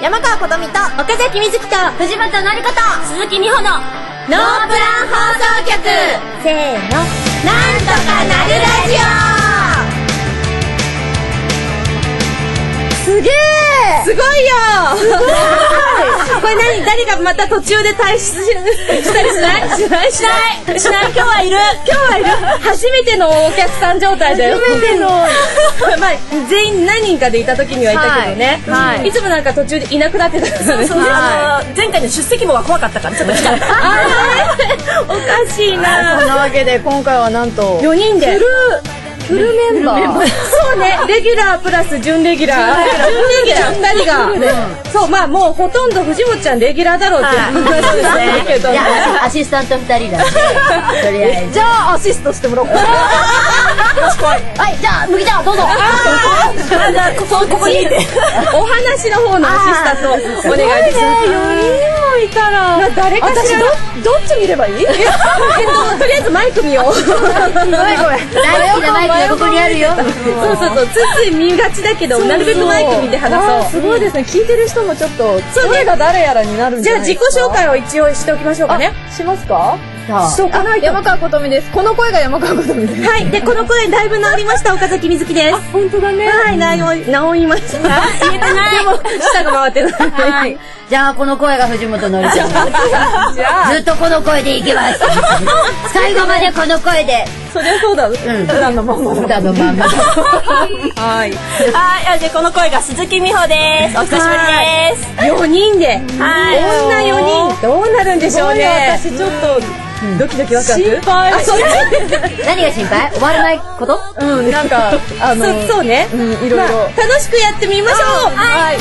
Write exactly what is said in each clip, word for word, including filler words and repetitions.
山川琴美と岡崎瑞希と藤本のりこと鈴木美穂のノープラン放送局、せーの、なんとかなるラジオ。すげー、 すごいよすごいこれ何、誰がまた途中で退出したりしないしないしないしない今日はいる今日はいる初めてのお客さん状態だよ。初めてのまあ全員何人かでいた時にはいたけどね、はいはい、いつもなんか途中でいなくなってたからね。そうそう、はい、前回の出席簿が怖かったからちょっと来たおかしいな。 そんなわけで今回はなんとよにんでフルメンバー、 そうね、レギュラープラス準レギュラー、準レギュラーふたりが、そう、まあもうほとんど藤本ちゃんレギュラーだろうっていう話ですね。 いや、アシスタントふたりだね。とりあえずじゃあアシストしてもらおうかな。 はい、じゃあ麦ちゃんどうぞ。 じゃあここここにいてお話の方のアシスタントお願いします。よにんもいたら誰かしらどっち見ればいい？とりあえずマイク見よう。ごめんごめん。 大好きなマイクがここにあるよ。 そうそうそう、ついつい見がちだけどなるべくマイク見て話そう。 すごいですね。聞いてる人もちょっと声が誰やらになるんじゃないですか。 じゃあ自己紹介を一応しておきましょうかね。 しますか？ しとかないと。 山川琴美です。この声が山川琴美です。 はい。で、この声だいぶ治りました岡崎瑞希です。 本当だね。 はい、治りました。言えてない。でも舌が回ってない。はい。 じゃあこの声が藤本のりちゃん。ずっとこの声でいきます。最後までこの声で。 そりゃそうだ。普段のまんま。 普段のまんま。 はい。はい。でこの声が鈴木美穂です。お久しぶりです。よにんで。はい。女よにんどうなるんでしょうね。私ちょっとドキドキワクワク。心配。 何が心配？終わらないこと？ うん、なんかあのそうね。 うん、いろいろ楽しくやってみましょう。はい。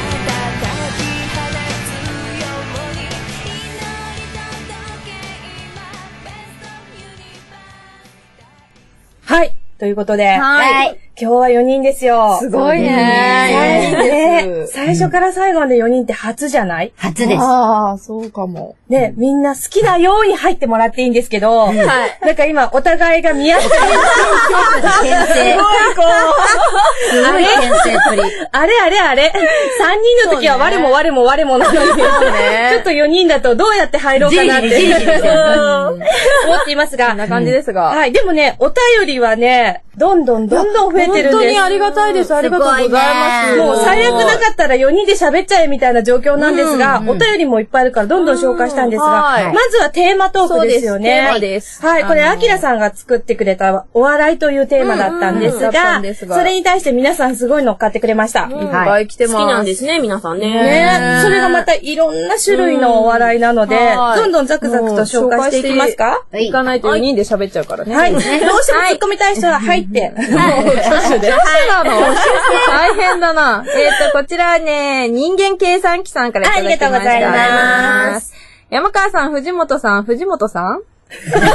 はい。ということで、はい。今日はよにんですよ。 すごいね。 最初から最後までよにんって初じゃない？ 初です。 ああ、そうかも。 ね、みんな好きなように入ってもらっていいんですけど、はい。なんか今、お互いが見合ってる。 牽制。すごいこう。すごい牽制っぷり。 あれあれあれ。さんにんの時は我も我も我もなのに、ちょっとよにんだとどうやって入ろうかなって思っていますが。 こんな感じですが。 はい。でもね、お便りはね、どんどんどんどん増えてるんです。 本当にありがたいです。ありがとうございます。 もう最悪なかったらよにんで喋っちゃえみたいな状況なんですが、お便りもいっぱいあるからどんどん紹介したいんですが、まずはテーマトークですよね。 テーマです。 はい。これ、アキラさんが作ってくれたお笑いというテーマだったんですが、それに対して皆さんすごい乗っかってくれました。 いっぱい来てます。 好きなんですね、皆さんね。 ね。それがまたいろんな種類のお笑いなので、どんどんザクザクと紹介していきますか？ いかないとよにんで喋っちゃうからね。 はい。どうしても突っ込みたい人は入って。 挙手で。挙手なの？大変だな。えっと、こちらね、人間計算機さんからいただきました。 ありがとうございます。 山川さん、藤本さん、藤本さんいっこめの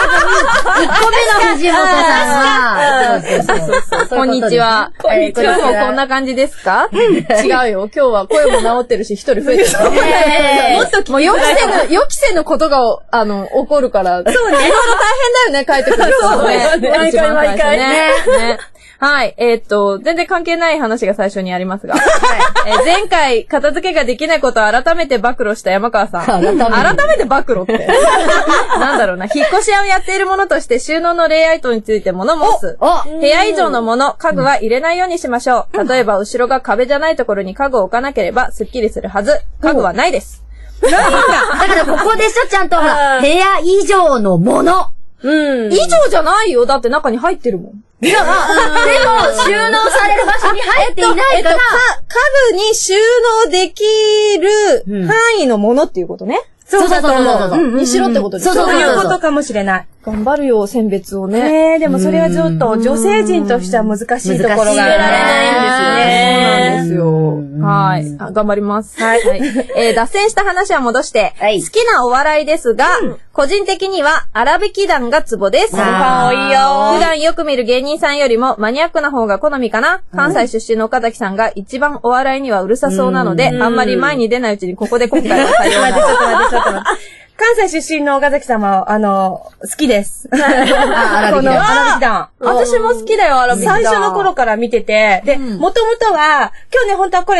藤本さんは、 こんにちは。こんにちは。今日もこんな感じですか？違うよ。今日は声も治ってるし、一人増えてる。もっと、もう予期せぬ、予期せぬことが、あの、起こるから。そうね。いろいろ大変だよね、書いてくる人もね。 毎回毎回ね。 はい。えー、っと、全然関係ない話が最初にありますが。はいえー、前回、片付けができないことを改めて暴露した山川さん。改めて改めて暴露って。なんだろうな。引っ越し屋をやっているものとして収納のレイアウトについて物申す。部屋以上のもの、家具は入れないようにしましょう。例えば、後ろが壁じゃないところに家具を置かなければ、スッキリするはず。家具はないです。 だからここでしょ、ちゃんとほら、部屋以上のもの。 うん。以上じゃないよ。だって中に入ってるもん。 でも、収納される場所に入っていないから、えっとえっと、 家具に収納できる範囲のものっていうことね。 そうそうそうそう。 にしろってことです。 そういうことかもしれない。 頑張るよ、選別をね。 ねでもそれはちょっと女性陣としては難しいところが。 難しい。入れられないんですよ。そうなんですよ。はい。あ、頑張ります。はい。えー、脱線した話は戻して、はい、好きなお笑いですが、うん、個人的には荒引き団がツボです。 あー、いいよ。 普段よく見る芸人さんよりもマニアックな方が好みかな。関西出身の岡崎さんが一番お笑いにはうるさそうなので、あんまり前に出ないうちにここで今回は採用。 待って、ちょっと待って、ちょっと待って。関西出身の岡崎さんは、あの、好きです。この荒引き団。 私も好きだよ、荒引き団。 最初の頃から見てて、で、もともとは、今日ね、本当は来れたら来た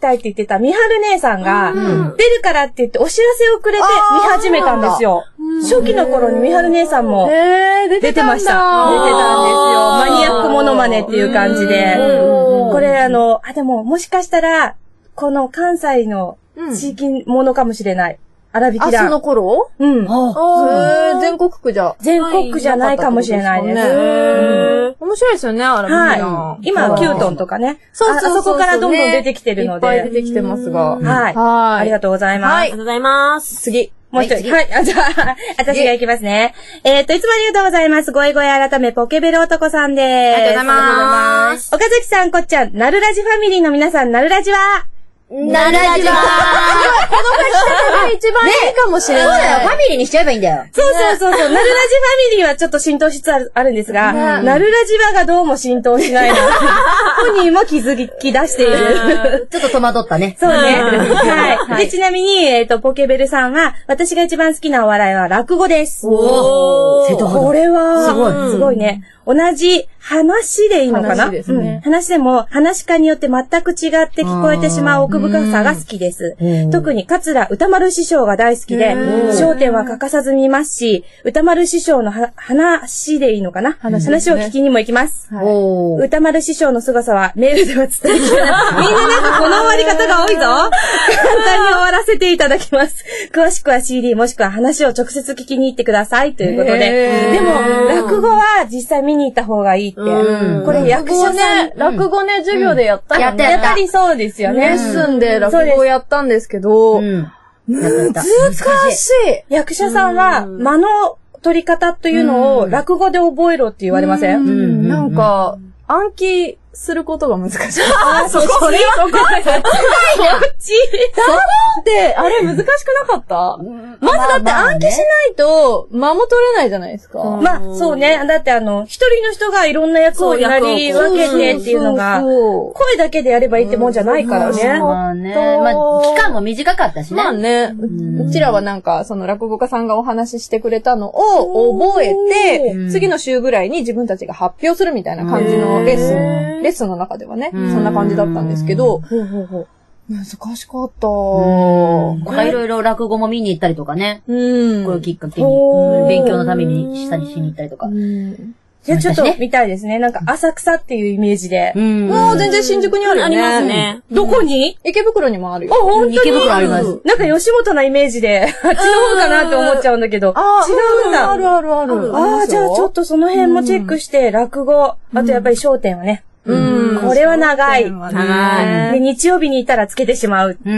たいって言ってたみはる姉さんが、出るからって言ってお知らせをくれて見始めたんですよ。初期の頃にみはる姉さんも出てました。出てたんですよ。マニアックモノマネっていう感じで。これあの、あ、でももしかしたら、この関西の地域ものかもしれない。荒引きだ。 あ、その頃うん。 へー、全国区じゃ。 全国区じゃないかもしれないです。 へー。面白いですよね、荒引きだ。 はい。今、キュートンとかね。 そうそうそう。 あそこからどんどん出てきてるので。 いっぱい出てきてますが。 はい。はい。ありがとうございます。 ありがとうございます。 次。もう一人。はい。あ、じゃあ、私が行きますね。えっと、いつもありがとうございます。ごえごえ改め、ポケベル男さんです。 ありがとうございます。 岡崎さん、こっちゃん、なるラジファミリーの皆さん、なるラジはなるラジはこの書き方が一番いいかもしれない。 そうだよ、ファミリーにしちゃえばいいんだよ。 そうそうそうそう。なるラジファミリーはちょっと浸透しつつあるあるんですが、なるラジはがどうも浸透しないの。本人も気づき出している。 ちょっと戸惑ったね。 そうね。はい。で、ちなみに、えっと、ポケベルさんは、私が一番好きなお笑いは落語です。 おー。 これは、 すごい。 すごいね。同じ話でいいのかな？ 話ですね。 話でも、話し家によって全く違って聞こえてしまう奥深さが好きです。特に桂歌丸師匠が大好きで、笑点は欠かさず見ますし、歌丸師匠の話でいいのかな？話を聞きにも行きます。歌丸師匠の凄さはメールでは伝えきれない。みんななんかこの終わり方が多いぞ。簡単に終わらせていただきます。詳しくは シーディー もしくは話を直接聞きに行ってくださいということで。でも、落語は実際見に行った方がいいって。これ役者さん。 落語ね、授業でやったよね。 やっぱりそうですよね。 レッスンで落語をやったんですけど、難しい。 役者さんは間の取り方というのを落語で覚えろって言われません？ なんか、暗記することが難しい。 あ、そこ、それはそこ。そっち。 だって、あれ難しくなかった？まずだって暗記しないと間も取れないじゃないですか。 まあ、そうね。だってあの、一人の人がいろんな役をやり分けてっていうのが、声だけでやればいいってもんじゃないからね。 まあね。まあ、期間も短かったしね。 まあね。うちらはなんか、その落語家さんがお話ししてくれたのを覚えて、次の週ぐらいに自分たちが発表するみたいな感じのレッスン。レッスンの中ではね、そんな感じだったんですけど、難しかった。 なんかいろいろ落語も見に行ったりとかね。 うん。 これをきっかけに、勉強のためにしたりしに行ったりとか。 じゃあちょっと見たいですね。なんか浅草っていうイメージで。 もう全然新宿にあるよね。 ありますね。 どこに？ 池袋にもあるよ。 あ、本当に？ 池袋あります。 なんか吉本なイメージで、あっちの方かなって思っちゃうんだけど。違うんだ。 あるあるある。 ああ、じゃあちょっとその辺もチェックして、落語、あとやっぱり笑点はね。 うん。 これは長い。 長い。で、日曜日にいたらつけてしまう。うん。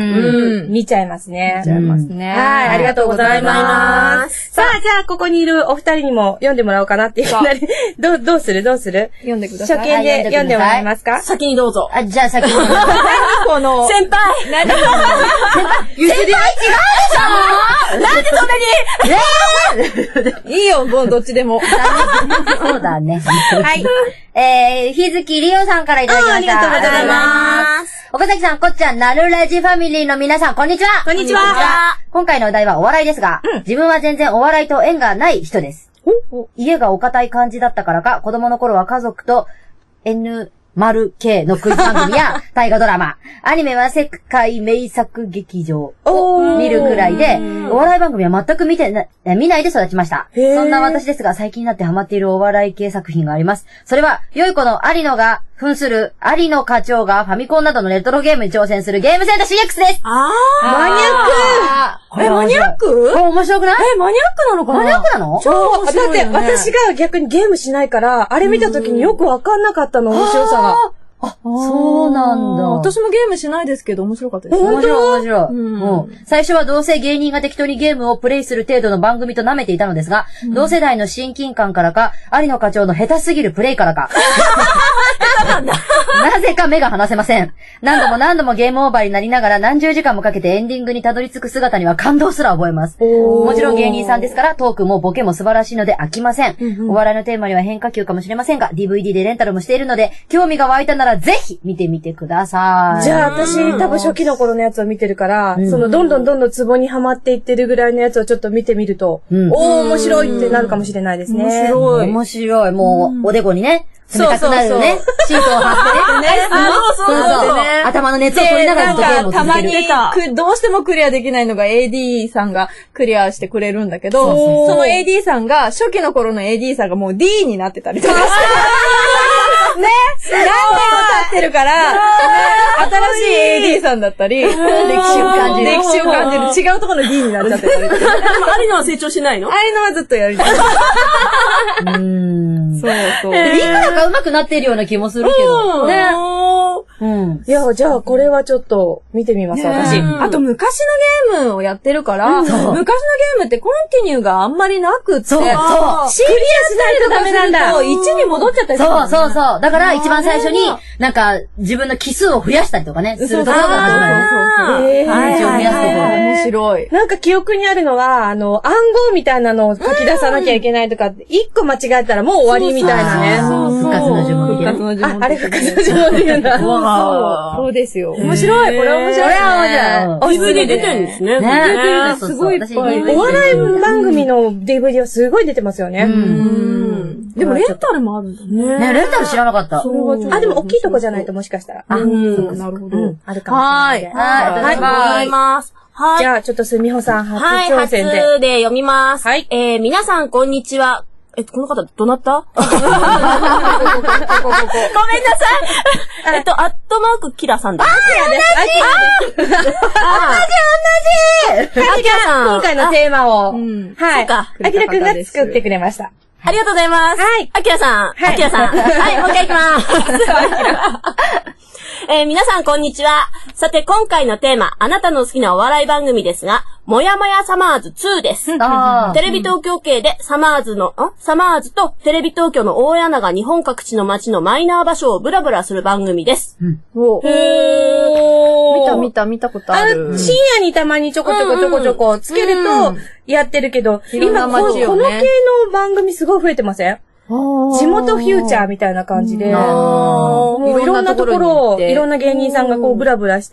見ちゃいますね。 見ちゃいますね。 はい、ありがとうございます。さあ、じゃあ、ここにいるお二人にも読んでもらおうかなっていうなり、どう、どうするどうする読んでください。 初見で読んでもらえますか？ 先にどうぞ。あ、じゃあ先に。 この。 先輩何先輩譲り合い違うでしょなんでそんなにいいよ、もうどっちでも。 そうだね。はい。えー、日月りおさんからいただきました。 ありがとうございます。 岡崎さん、こっちゃん、なるラジファミリーの皆さん、こんにちは。 こんにちは。 今回のお題はお笑いですが、うん、自分は全然お笑いと縁がない人です。家がお堅い感じだったからか、子供の頃は家族と エヌ丸 K のクイズ番組や大河ドラマ、アニメは世界名作劇場を見るくらいで、お笑い番組は全く見てな、見ないで育ちました。そんな私ですが、最近になってハマっているお笑い系作品があります。それは、良い子の有野が扮する有野課長がファミコンなどのレトロゲームに挑戦するゲームセンター シーエックス です。 あー。マニアック。 え、マニアック？ 面白くない？ え、マニアックなのかな？ マニアックなの？ そう、だって私が逆にゲームしないから、あれ見た時によくわかんなかったの、面白さが。 あ、そうなんだ。 私もゲームしないですけど面白かったです。 面白い、面白い。うん。最初はどうせ芸人が適当にゲームをプレイする程度の番組と舐めていたのですが、うん、同世代の親近感からか、有野課長の下手すぎるプレイからか。なぜか目が離せません。何度も何度もゲームオーバーになりながら何十時間もかけてエンディングにたどり着く姿には感動すら覚えます。もちろん芸人さんですからトークもボケも素晴らしいので飽きません。うんうん、お笑いのテーマには変化球かもしれませんが、ディーブイディー でレンタルもしているので、興味が湧いたならぜひ見てみてください。 じゃあ私多分初期の頃のやつを見てるから、うん、そのどんどんどんどんツボにはまっていってるぐらいのやつをちょっと見てみると、うん、おー面白いってなるかもしれないですね。 面白い。面白い。もう、うん、おでこにね、 冷たくなるね。シートを貼ってね。 そうそうそう。 頭の熱を取りながらずっとゲームを続ける。 たまに、どうしてもクリアできないのが エーディー さんがクリアしてくれるんだけど、その エーディー さんが、初期の頃の エーディー さんがもう ディー になってたりとかして。ね、何年も経ってるから、新しい エーディー さんだったり、歴史を感じる。歴史を感じる。違うところの ディー になっちゃってたりとか。でも、 有野は成長しないの？ 有野はずっとやりたい。 うーん。 そうそう。 いくらか上手くなってるような気もするけど。ね。うん。 いや、じゃあこれはちょっと見てみます、私。 あと昔のゲームをやってるから、昔のゲームってコンティニューがあんまりなくって、そう、そう。 クリアしないとダメなんだ。 いちに戻っちゃったりする。 そうそうそう。だから一番最初に、なんか自分の奇数を増やしたりとかね、するところが始まる。 そうそうそう。 えー、配置を増やすところ。 面白い。 なんか記憶にあるのは、あの、暗号みたいなのを書き出さなきゃいけないとか、一個間違えたらもう終わりみたいなね。 そうそう。復活の呪文復活の呪文。 あ、あれ復活の呪文って言うんだ。そう。そうですよ。 面白い。これ面白い。 これは面白い。 ディーブイディー 出てるんですね。 ね。 すごいいっぱい。お笑い番組の ディーブイディー はすごい出てますよね。 でもレンタルもあるんだね。 ね、レンタル知らなかった。 あ、でも大きいとこじゃないともしかしたら。 あ、なるほど。 あるかもしれない。 はい。 ありがとうございます。はい。 じゃあ、ちょっとすみほさん、初はい、 挑戦で。 初で読みます。 はい。 えー、皆さん、こんにちは。え、この方、どなったごめんなさい。えっと、アットマークキラさんだ。 あ、同じ同じ同じアキラさん。今回のテーマを。はい。アキラくんが作ってくれました。 ありがとうございます。はい。アキラさん。アキラさん。はい、もう一回いきます。えー、皆さんこんにちは。さて今回のテーマ、あなたの好きなお笑い番組ですが、もやもやサマーズツーです。テレビ東京系でサマーズの、んサマーズとテレビ東京の大家が日本各地の街のマイナー場所をブラブラする番組です。 うん、おー。見た見た見たことある。 あ深夜にたまにちょこちょこちょこちょこつけるとやってるけど、うん、今この、ね、この系の番組すごい増えてません？地元フューチャーみたいな感じで、もういろんなところを、いろんな芸人さんがこうブラブラして、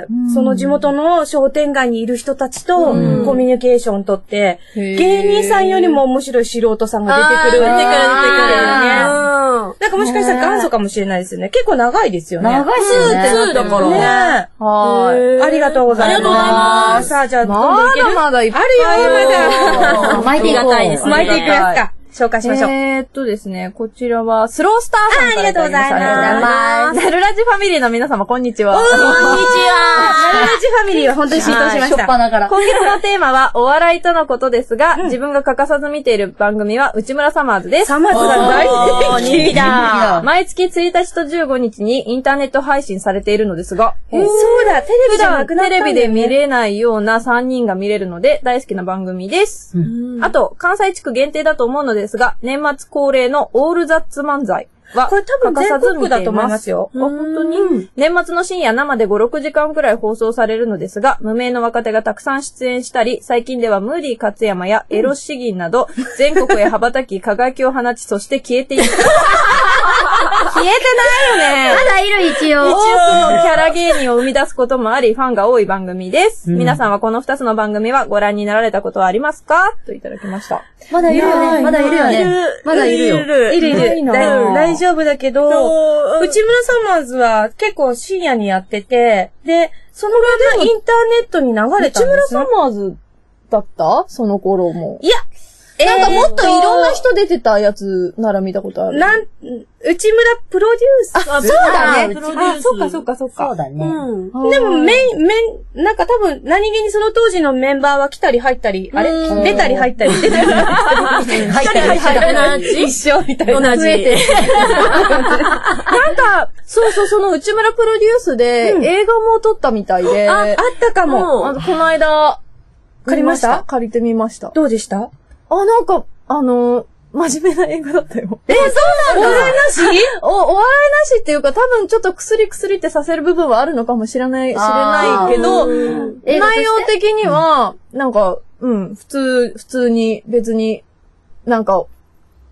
その地元の商店街にいる人たちとコミュニケーション取って、芸人さんよりも面白い素人さんが出てくる。出てくる、出てくるよね。なんかもしかしたら元祖かもしれないですよね。結構長いですよね。 長いですよね。 ツーだからね。 はい。ありがとうございます。ありがとうございます。さあ、じゃあ、今度いける？ まだまだいっぱい。 あるよ、まだ。 巻いていこう。 巻いていくやつか。紹介しましょう。 えーっとですね、こちらは、スロースターさんからありがとうございます。ありがとうございます。 ナルラジファミリーの皆様、こんにちは。 こんにちは。 ナルラジファミリーは本当に浸透しました。 今月のテーマは、お笑いとのことですが、自分が欠かさず見ている番組は、内村サマーズです。 サマーズが大好き。 人気だ。 毎月ついたちとじゅうごにちにインターネット配信されているのですが、 そうだ、テレビじゃなくなったんだよね。 テレビで見れないようなさんにんが見れるので、大好きな番組です。あと、関西地区限定だと思うのですが、年末恒例のオールザッツ漫才はこれ多分全国だと思いますよ。 あ、本当に年末の深夜生でご、ろくじかんくらい放送されるのですが、無名の若手がたくさん出演したり、最近ではムーディ勝山やエロ詩吟など、全国へ羽ばたき輝きを放ち、そして消えていく。消えてないよね。 まだいる一応。 多くのキャラ芸人を生み出すこともあり、ファンが多い番組です。うん、皆さんはこの二つの番組はご覧になられたことはありますかといただきました。 まだいるよね。まだいるよね。まだいるよ。 いるいる。大丈夫だけど、内村サマーズは結構深夜にやってて、で、そのままインターネットに流れたんですよ。内村サマーズだったその頃も。 いや、 なんかもっといろんな人出てたやつなら見たことある。 なん、内村プロデュース。 あ、そうだね。 あ、 そうかそうかそうか。 そうだね。 うん。でも、メン、メン、なんか多分、何気にその当時のメンバーは来たり入ったり、あれ出たり入ったり、出たり入ったり。 入ったり入ったり。 一緒みたいな。 同じ。 なんか、そうそう、その内村プロデュースで映画も撮ったみたいで。 あ、あったかも。 あの、この間、 借りました借りてみました。 どうでした？ あ、なんか、あの、真面目な映画だったよ。 え、そうなんだ。お笑いなしお、お笑いなしっていうか、多分ちょっと薬薬ってさせる部分はあるのかもしれない、知れないけど、内容的には、なんか、うん、普通、普通に、別に、なんか、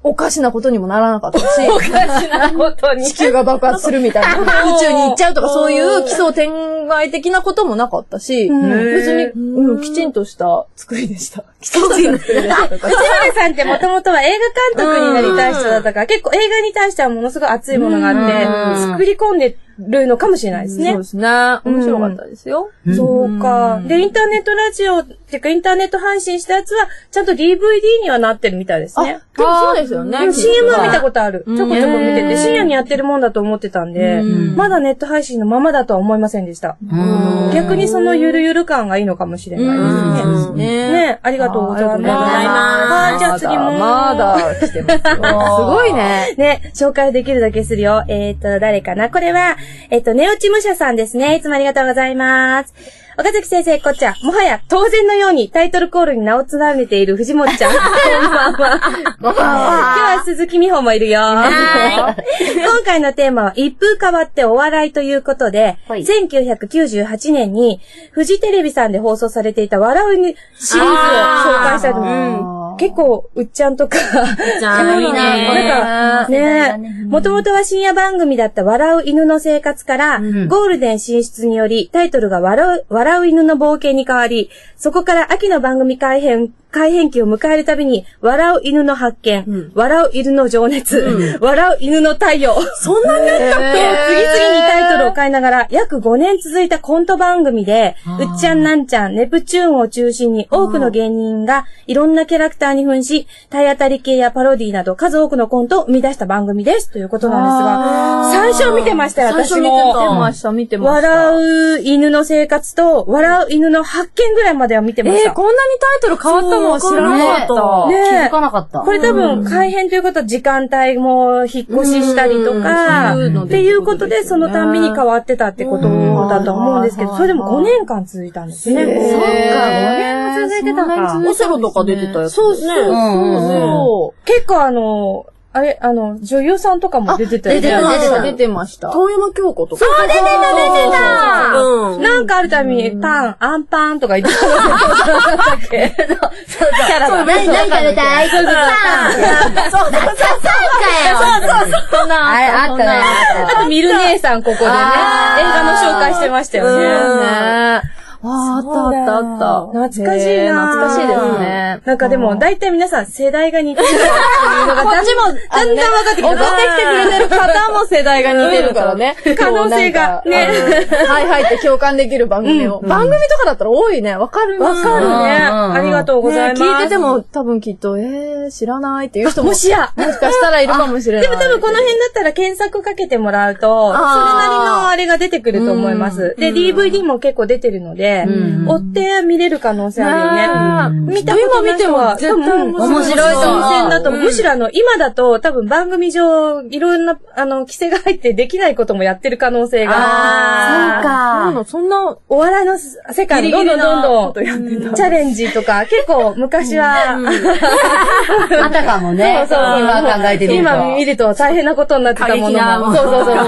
おかしなことにもならなかったし、 おかしなことに。 地球が爆発するみたいな、宇宙に行っちゃうとかそういう奇想天外的なこともなかったし、別に、うん、きちんとした作りでした。きちんとした作りでした。 内原さんってもともとは映画監督になりたい人だったから、結構映画に対してはものすごい熱いものがあって、作り込んでるのかもしれないですね。 そうですね。面白かったですよ。 そうか。で、インターネットラジオっていうか、インターネット配信したやつは、ちゃんと ディーブイディー にはなってるみたいですね。 そうですよね。 シーエム は見たことある。ちょこちょこ見てて、深夜にやってるもんだと思ってたんで、まだネット配信のままだとは思いませんでした。逆にそのゆるゆる感がいいのかもしれないですね。ね、ありがとうございます。はい、じゃあ次も。 まだ来てますよ。すごいね。 ね、紹介できるだけするよ。えっと、誰かなこれは、えっと、ネオチムシャさんですね。いつもありがとうございます。岡崎先生、こっちゃ。もはや当然のようにタイトルコールに名を連ねている藤本ちゃん。こんばんは。今日は鈴木美穂もいるよ。今回のテーマは一風変わってお笑いということで、せんきゅうひゃくきゅうじゅうはちねんにフジテレビさんで放送されていた笑うシリーズを紹介したいと思います。結構、うっちゃんとか、 じゃあ、いいね。 なんか、ね、もともとは深夜番組だった笑う犬の生活から、うん、ゴールデン進出により、タイトルが笑う、笑う犬の冒険に変わり、そこから秋の番組改編、改編期を迎えるたびに、笑う犬の発見、うん、笑う犬の情熱、うん、笑う犬の太陽。そんなになったっけ、次々にタイトルを変えながら、約ごねん続いたコント番組で、うっちゃんなんちゃん、ネプチューンを中心に多くの芸人がいろんなキャラクターに扮し、体当たり系やパロディなど数多くのコントを生み出した番組です。ということなんですが、最初見てましたよ、私も。 見てました、見てました。 笑う犬の生活と、笑う犬の発見ぐらいまでは見てました。 えー、こんなにタイトル変わったのは知らなかった。 ね、気づかなかった。 これ多分、改編ということは時間帯も引っ越ししたりとか、っていうことで、そのたんびに変わってたってことだと思うんですけど、それでもごねんかん続いたんですね。 そうか、ごねんも続いてたか。 オセロとか出てたやつ。 そうそうそう。結構あの、あれ、あの、女優さんとかも出てたよね。 出てた、出てた。出てました。遠山京子とか。 そう、出てた、出てた。うん。なんかあるたびに、パン、アンパンとか言ってた。なんだっけ？そう、そう、キャラだ。 何、何食べたい？パン。そうだ、そうだ、そうかよ。 そうそうそう。そんな。 あれ、あったね。 あと、ミル姉さんここでね、映画の紹介してましたよね。 ああ、あったあったあった。 懐かしいな。 懐かしいですね。 なんかでも、大体皆さん世代が似てるっていうのが、こっちもだんだん分かってきた。 送ってきてくれてる方も世代が似てるからね。 可能性が。ね。 はいはいって共感できる番組を。番組とかだったら多いね。わかるわかるね。ありがとうございます。 聞いてても多分きっと、えー、知らないっていう人も。 もしや。 もしかしたらいるかもしれない。 でも多分この辺だったら検索かけてもらうと、それなりのあれが出てくると思います。で、ディーブイディー も結構出てるので、で見れる可能性あるよね。見たことない人は、 絶対面白いと新鮮だと思う。むしろあの、今だと多分番組上、いろんな、あの、規制が入ってできないこともやってる可能性が。 ああ、 そうか。そんな、お笑いの世界どんどんどんどん、チャレンジとか、結構昔は、 あったかもね。そうそう。今考えてみると。 今見ると大変なことになってたものも。そうそうそうそう。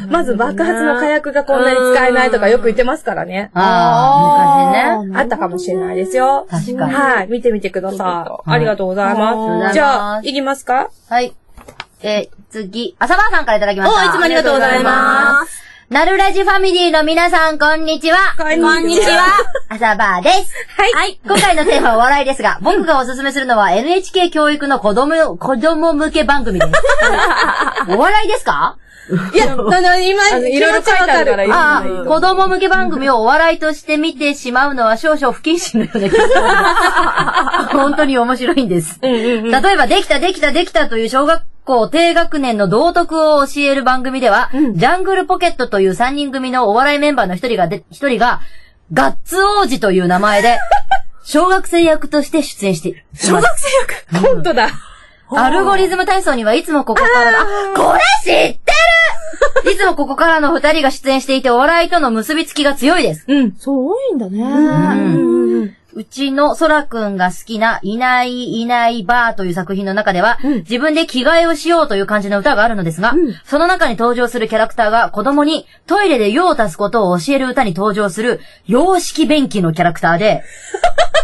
まず爆発の火薬がこんなに使えないとかよく言ってますからね。 ああ、昔ね。 あったかもしれないですよ。 確かに。 はい。見てみてください。ありがとうございます。じゃあ、いきますか？ はい。え、次、朝晩さんからいただきました。 お、いつもありがとうございます。 なるラジファミリーの皆さん、こんにちは。 こんにちは。 朝晩です。 はい。 今回のテーマはお笑いですが、僕がおすすめするのは エヌエイチケー 教育の子供、子供向け番組です。お笑いですか？ いや、あの、今、いろいろ書いてあるからいい。 ああ、子供向け番組をお笑いとして見てしまうのは少々不謹慎のような気がします。本当に面白いんです。例えば、できた、できた、できたという小学校低学年の道徳を教える番組では、うん、ジャングルポケットというさんにん組のお笑いメンバーの一人がで、一人が、ガッツ王子という名前で、小学生役として出演している。 小学生役コントだ。 アルゴリズム体操にはいつもここから、あ、これ知ってるいつもここからの二人が出演していてお笑いとの結びつきが強いです。 うん。そう多いんだね。うん。 うちのソラくんが好きないないいないばーという作品の中では、うん、自分で着替えをしようという感じの歌があるのですが、うん、その中に登場するキャラクターが子供にトイレで用を足すことを教える歌に登場する様式便器のキャラクターで、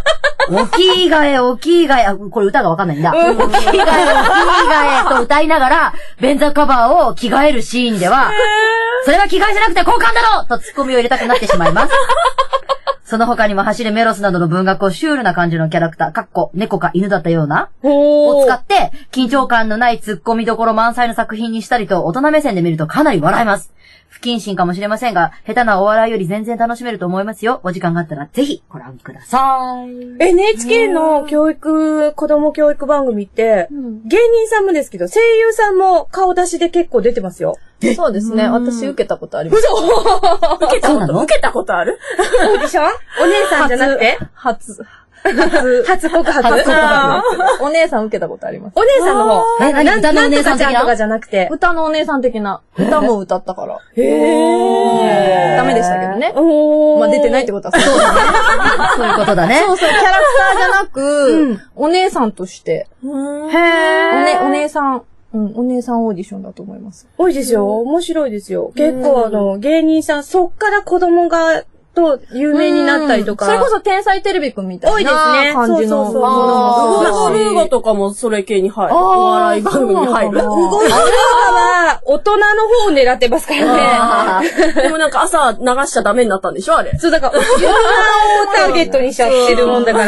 おきがえ、おきがえ、あ、これ歌がわかんないんだ。おきがえ、おきがえと歌いながら、便座カバーを着替えるシーンでは、それは着替えじゃなくて交換だろとツッコミを入れたくなってしまいます。その他にも走れメロスなどの文学をシュールな感じのキャラクター、かっこ猫か犬だったような、を使って、緊張感のないツッコミどころ満載の作品にしたりと、大人目線で見るとかなり笑えます。不謹慎かもしれませんが、下手なお笑いより全然楽しめると思いますよ。お時間があったらぜひご覧ください。 エヌエイチケー の教育、子供教育番組って、うん、芸人さんもですけど、声優さんも顔出しで結構出てますよ。 そうですね。私受けたことあります。 受けたこと受けたことあるオーディションお姉さんじゃなくて初。 初、初告白。初告白。 お姉さん受けたことあります。 お姉さんの方。 え、何歌のお姉さん的なとかじゃなくて。 歌のお姉さん的な。歌も歌ったから。へー。ダメでしたけどね。まあ出てないってことはそうだね。 そういうことだね。 そうそう、キャラクターじゃなく、お姉さんとして。へー。お姉さん。うん、お姉さんオーディションだと思います。 多いですよ。面白いですよ。結構あの、芸人さん、そっから子供が、と、有名になったりとか。 それこそ天才テレビくんみたいな。 多いですね。 感じの。 そうそうそう。 ウーゴとかもそれ系に入る。お笑い番組に入る。ウーゴは、大人の方を狙ってますからね。でもなんか朝流しちゃダメになったんでしょあれ。 そう、だから、大人をターゲットにしちゃってるもんだから、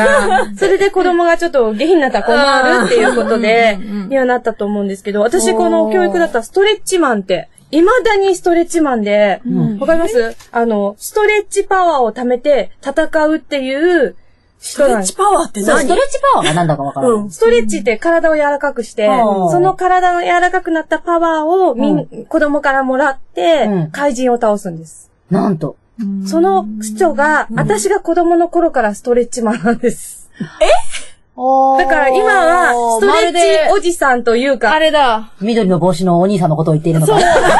それで子供がちょっと下品になったら困るっていうことで、にはなったと思うんですけど、私この教育だったらストレッチマンって、未だにストレッチマンで、わかりますあの、ストレッチパワーを貯めて戦うっていう人なんです。ストレッチパワーって何？ ストレッチパワーが何だかわからない。うん。 ストレッチって体を柔らかくして、その体の柔らかくなったパワーをみん、うん、子供からもらって、うん、怪人を倒すんです。 なんと。 その人が、うん、私が子供の頃からストレッチマンなんです。 えだから今は、ストレッチおじさんというか。 あれだ。 緑の帽子のお兄さんのことを言っているのかな。そう。わか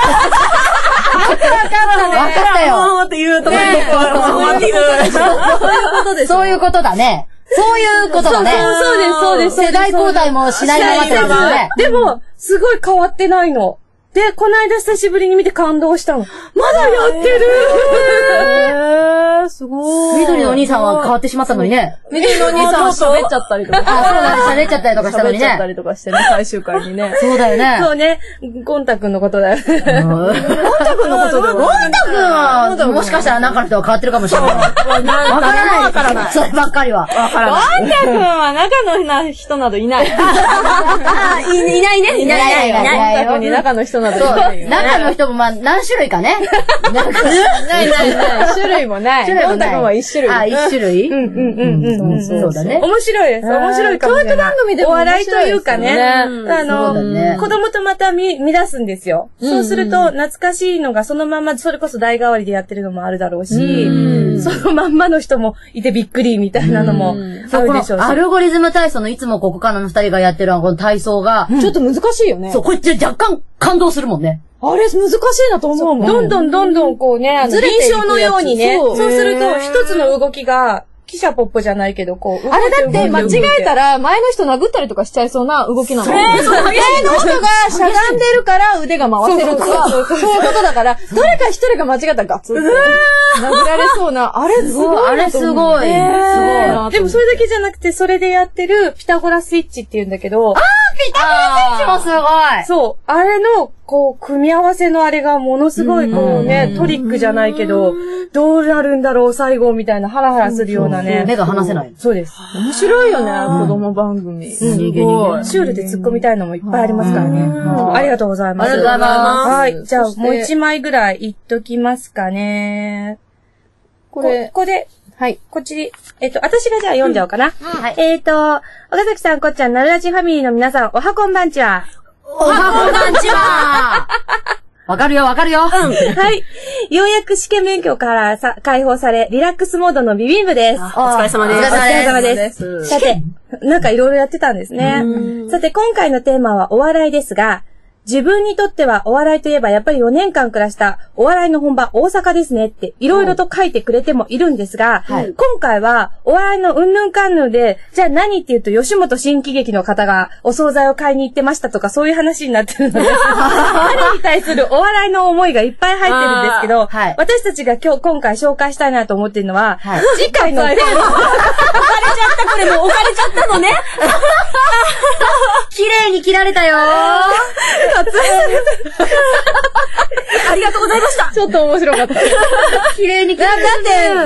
ったね。 わかったよ。 あーって言うところに、 そういうことです。そういうことだね。そういうことだね。 そうです、そうです。 世代交代もしないままってことだね。 でも、すごい変わってないの。で、この間久しぶりに見て感動したの。まだやってるへー、すごい。 緑のお兄さんは変わってしまったのにね。 緑のお兄さんは喋っちゃったりとか。 あ、そうだね、喋っちゃったりとかしたのにね。 喋っちゃったりとかしてね、最終回にね。 そうだよね。 そうね。ゴンタ君のことだよ。ゴンタ君のことだよ。ゴンタ君は、もしかしたら中の人は変わってるかもしれない。わからない。わからない。そればっかりは。わからない。ゴンタ君は中の人などいない。いないね。 いない。いない。 ゴンタ君に中の人などいない。中の人もまあ何種類かね。 ないないない。種類もない。 種類もない。 は一種類。 あ、一種類？ うんうんうんうん。 そうだね。 面白いです。面白いかもしれない。教育番組でもお笑いというかね。あの、子供とまた見、見出すんですよ。そうすると、懐かしいのがそのまま、それこそ代替わりでやってるのもあるだろうし、そのまんまの人もいてびっくりみたいなのもあるでしょうし。 アルゴリズム体操のいつもここからの二人がやってるこの体操が、 ちょっと難しいよね。 そう、こっち若干感動するもんね。 あれ難しいなと思うもん。 どんどんどんどんこうね、臨床のようにね。そうすると、一つの動きが、キシャポップじゃないけど、こう。 あれだって間違えたら、前の人殴ったりとかしちゃいそうな動きなの。前の人がしゃがんでるから腕が回せるとか、そういうことだから、誰か一人が間違ったらガツッと殴られそうな、あれすごい。 あれすごい。すごい。 でもそれだけじゃなくて、それでやってるピタゴラスイッチって言うんだけど。 あーピタゴラスイッチもすごい。 そう。あれの、こう、組み合わせのあれがものすごい、こうね、トリックじゃないけど、どうなるんだろう、最後みたいなハラハラするようなね。 目が離せない。 そうです。 面白いよね、子供番組。 すごい。シュールで突っ込みたいのもいっぱいありますからね。ありがとうございます。 ありがとうございます。 はい。じゃあ、もう一枚ぐらいいっときますかね。これ。ここで、はい。こっち、えっと、私がじゃあ読んじゃおうかな。はい。えっと、岡崎さん、こっちゃん、なるらじファミリーの皆さん、おはこんばんちは。 おはこんばんちはわかるよ、わかるよ。うん。 はい。ようやく試験免許からさ解放され、リラックスモードのビビン部です。お疲れ様です。 お疲れ様です。さて、なんかいろいろやってたんですね。さて、今回のテーマはお笑いですが、自分にとってはお笑いといえばやっぱりよねんかん暮らしたお笑いの本場大阪ですねっていろいろと書いてくれてもいるんですが、はい、今回はお笑いのうんぬんかんぬんで、じゃあ何って言うと吉本新喜劇の方がお惣菜を買いに行ってましたとかそういう話になってるので、彼に対するお笑いの思いがいっぱい入ってるんですけど、はい、私たちが今日今回紹介したいなと思っているのは、はい、次回のテーマ、バレちゃったこでもう置かれちゃったのね。 綺麗に切られたよー。 ありがとうございました。 ちょっと面白かった。 綺麗に切られた。 だって、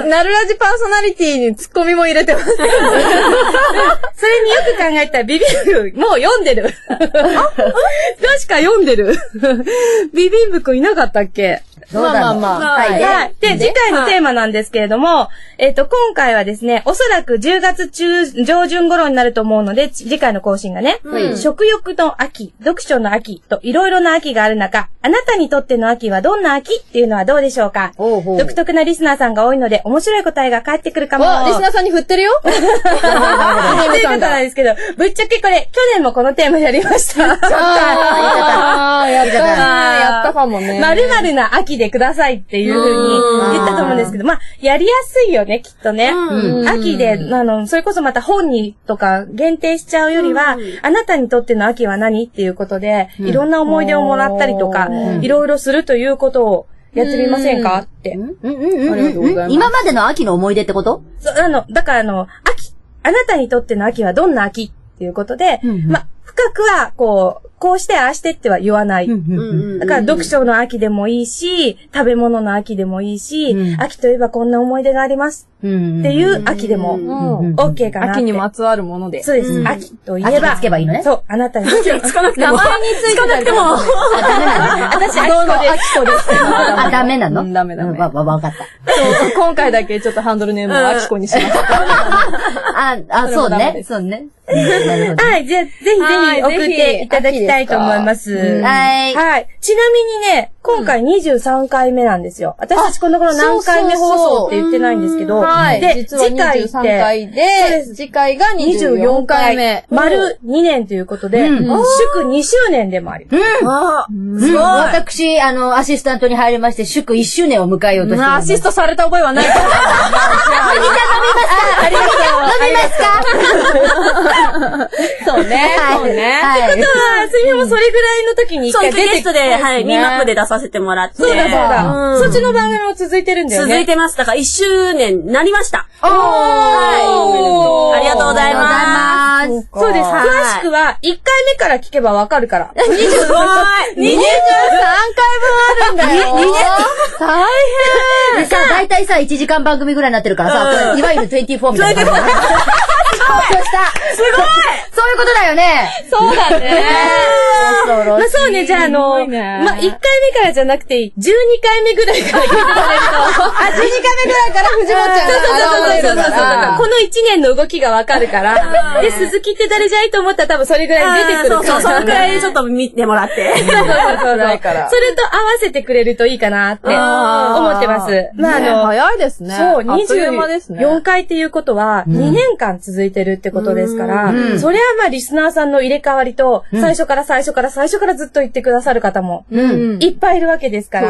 ナルラジパーソナリティにツッコミも入れてます。それによく考えたらビビンブもう読んでる。確か読んでる。ビビンブくんいなかったっけ？ そうだろう。 まあまあまあ。 はい。 はい。で、次回のテーマなんですけれども、えっと、今回はですね、おそらくじゅうがつ中、上旬頃になると思うので、次回の更新がね、 うん、 食欲の秋、読書の秋といろいろな秋がある中、あなたにとっての秋はどんな秋っていうのはどうでしょうか？ ほうほう。 独特なリスナーさんが多いので、面白い答えが返ってくるかも。 リスナーさんに振ってるよ。 ということなんですけど、ぶっちゃけこれ、去年もこのテーマやりました。 ああ、やったやったかもね。 〇〇な秋でくださいっていう風に言ったと思うんですけど、まあ、やりやすいよね、きっとね。 うん、 秋で、あの、それこそまた本にとか限定しちゃうよりは、うん、あなたにとっての秋は何っていうことで、うん、いろんな思い出をもらったりとか、うん、いろいろするということをやってみませんかって。 うんうんうんうん、ありがとうございます。今までの秋の思い出ってこと？ そう、あの、だからあの、秋、あなたにとっての秋はどんな秋っていうことで、うんうん、まあ、深くは、こう、こうしてああしてっては言わない。だから読書の秋でもいいし、食べ物の秋でもいいし、うん、秋といえばこんな思い出があります。っていう秋でも OK かなって。 秋にまつわるもので。 そうです。うん、秋といえば。 秋つけばいいのね。 そう、あなたに。 秋をつかなくても。 名前についてつかなくても。 あ、ダメなの？ 私、秋子です。秋子です。 あ、ダメなの？ うん、ダメダメ。 わ、わ、わかった。 そう、今回だけちょっとハンドルネームを秋子にしました。 あ、あ、そうね。そうね。 はい、じゃあ、ぜひぜひ送っていただきたいと思います。 はい。 はい。ちなみにね、今回にじゅうさんかいめなんですよ。私たちこの頃何回目放送って言ってないんですけど。 はい。で、次回にじゅうさんかいで、次回がにじゅうよんかいめ。 丸にねんということで、祝にしゅうねんでもあります。 うん。あすごい。私、あの、アシスタントに入りまして、祝いっしゅうねんを迎えようとしてます。 アシストされた覚えはないから。じゃあ、飲みますか？ありがとう。飲みますか？ そうね。そうね。 ってことは、すみれもそれぐらいの時に一回出てゲストで、はい、ミーマップで出させてもらって。 そうだそうだ。そっちの番組も続いてるんだよね。 続いてます。だからいっしゅうねんになりました。 おー。 はい。ありがとうございます。 そうです。詳しくは、いっかいめから聞けばわかるから。 にじゅうさんかい。 にじゅうさんかいぶんあるんだよ。にねん大変。 でさ、だいたいさ、いちじかん番組ぐらいになってるからさ、いわゆるにじゅうよんみたいな感じ。すごいすごいそういうことだよね。 そうだね。 まあそうね、じゃああの、まあいっかいめからじゃなくて、じゅうにかいめぐらいから聞いてもらえると。 あ、じゅうにかいめぐらいから藤本ちゃんが現れるから。 このいちねんの動きがわかるから。で、鈴木って誰じゃいと思ったら多分それぐらい出てくるから。 そうそう、そのくらいちょっと見てもらって。 そうそうそう。それと合わせてくれるといいかなって思ってます。まああの、 早いですね。 そう、にじゅうよんかいっていうことは、にねんかん続いてるってことですから、それはまあリスナーさんの入れ替わりと、最初から最初から最初からずっと言ってくださる方も、いっぱいいるわけですから、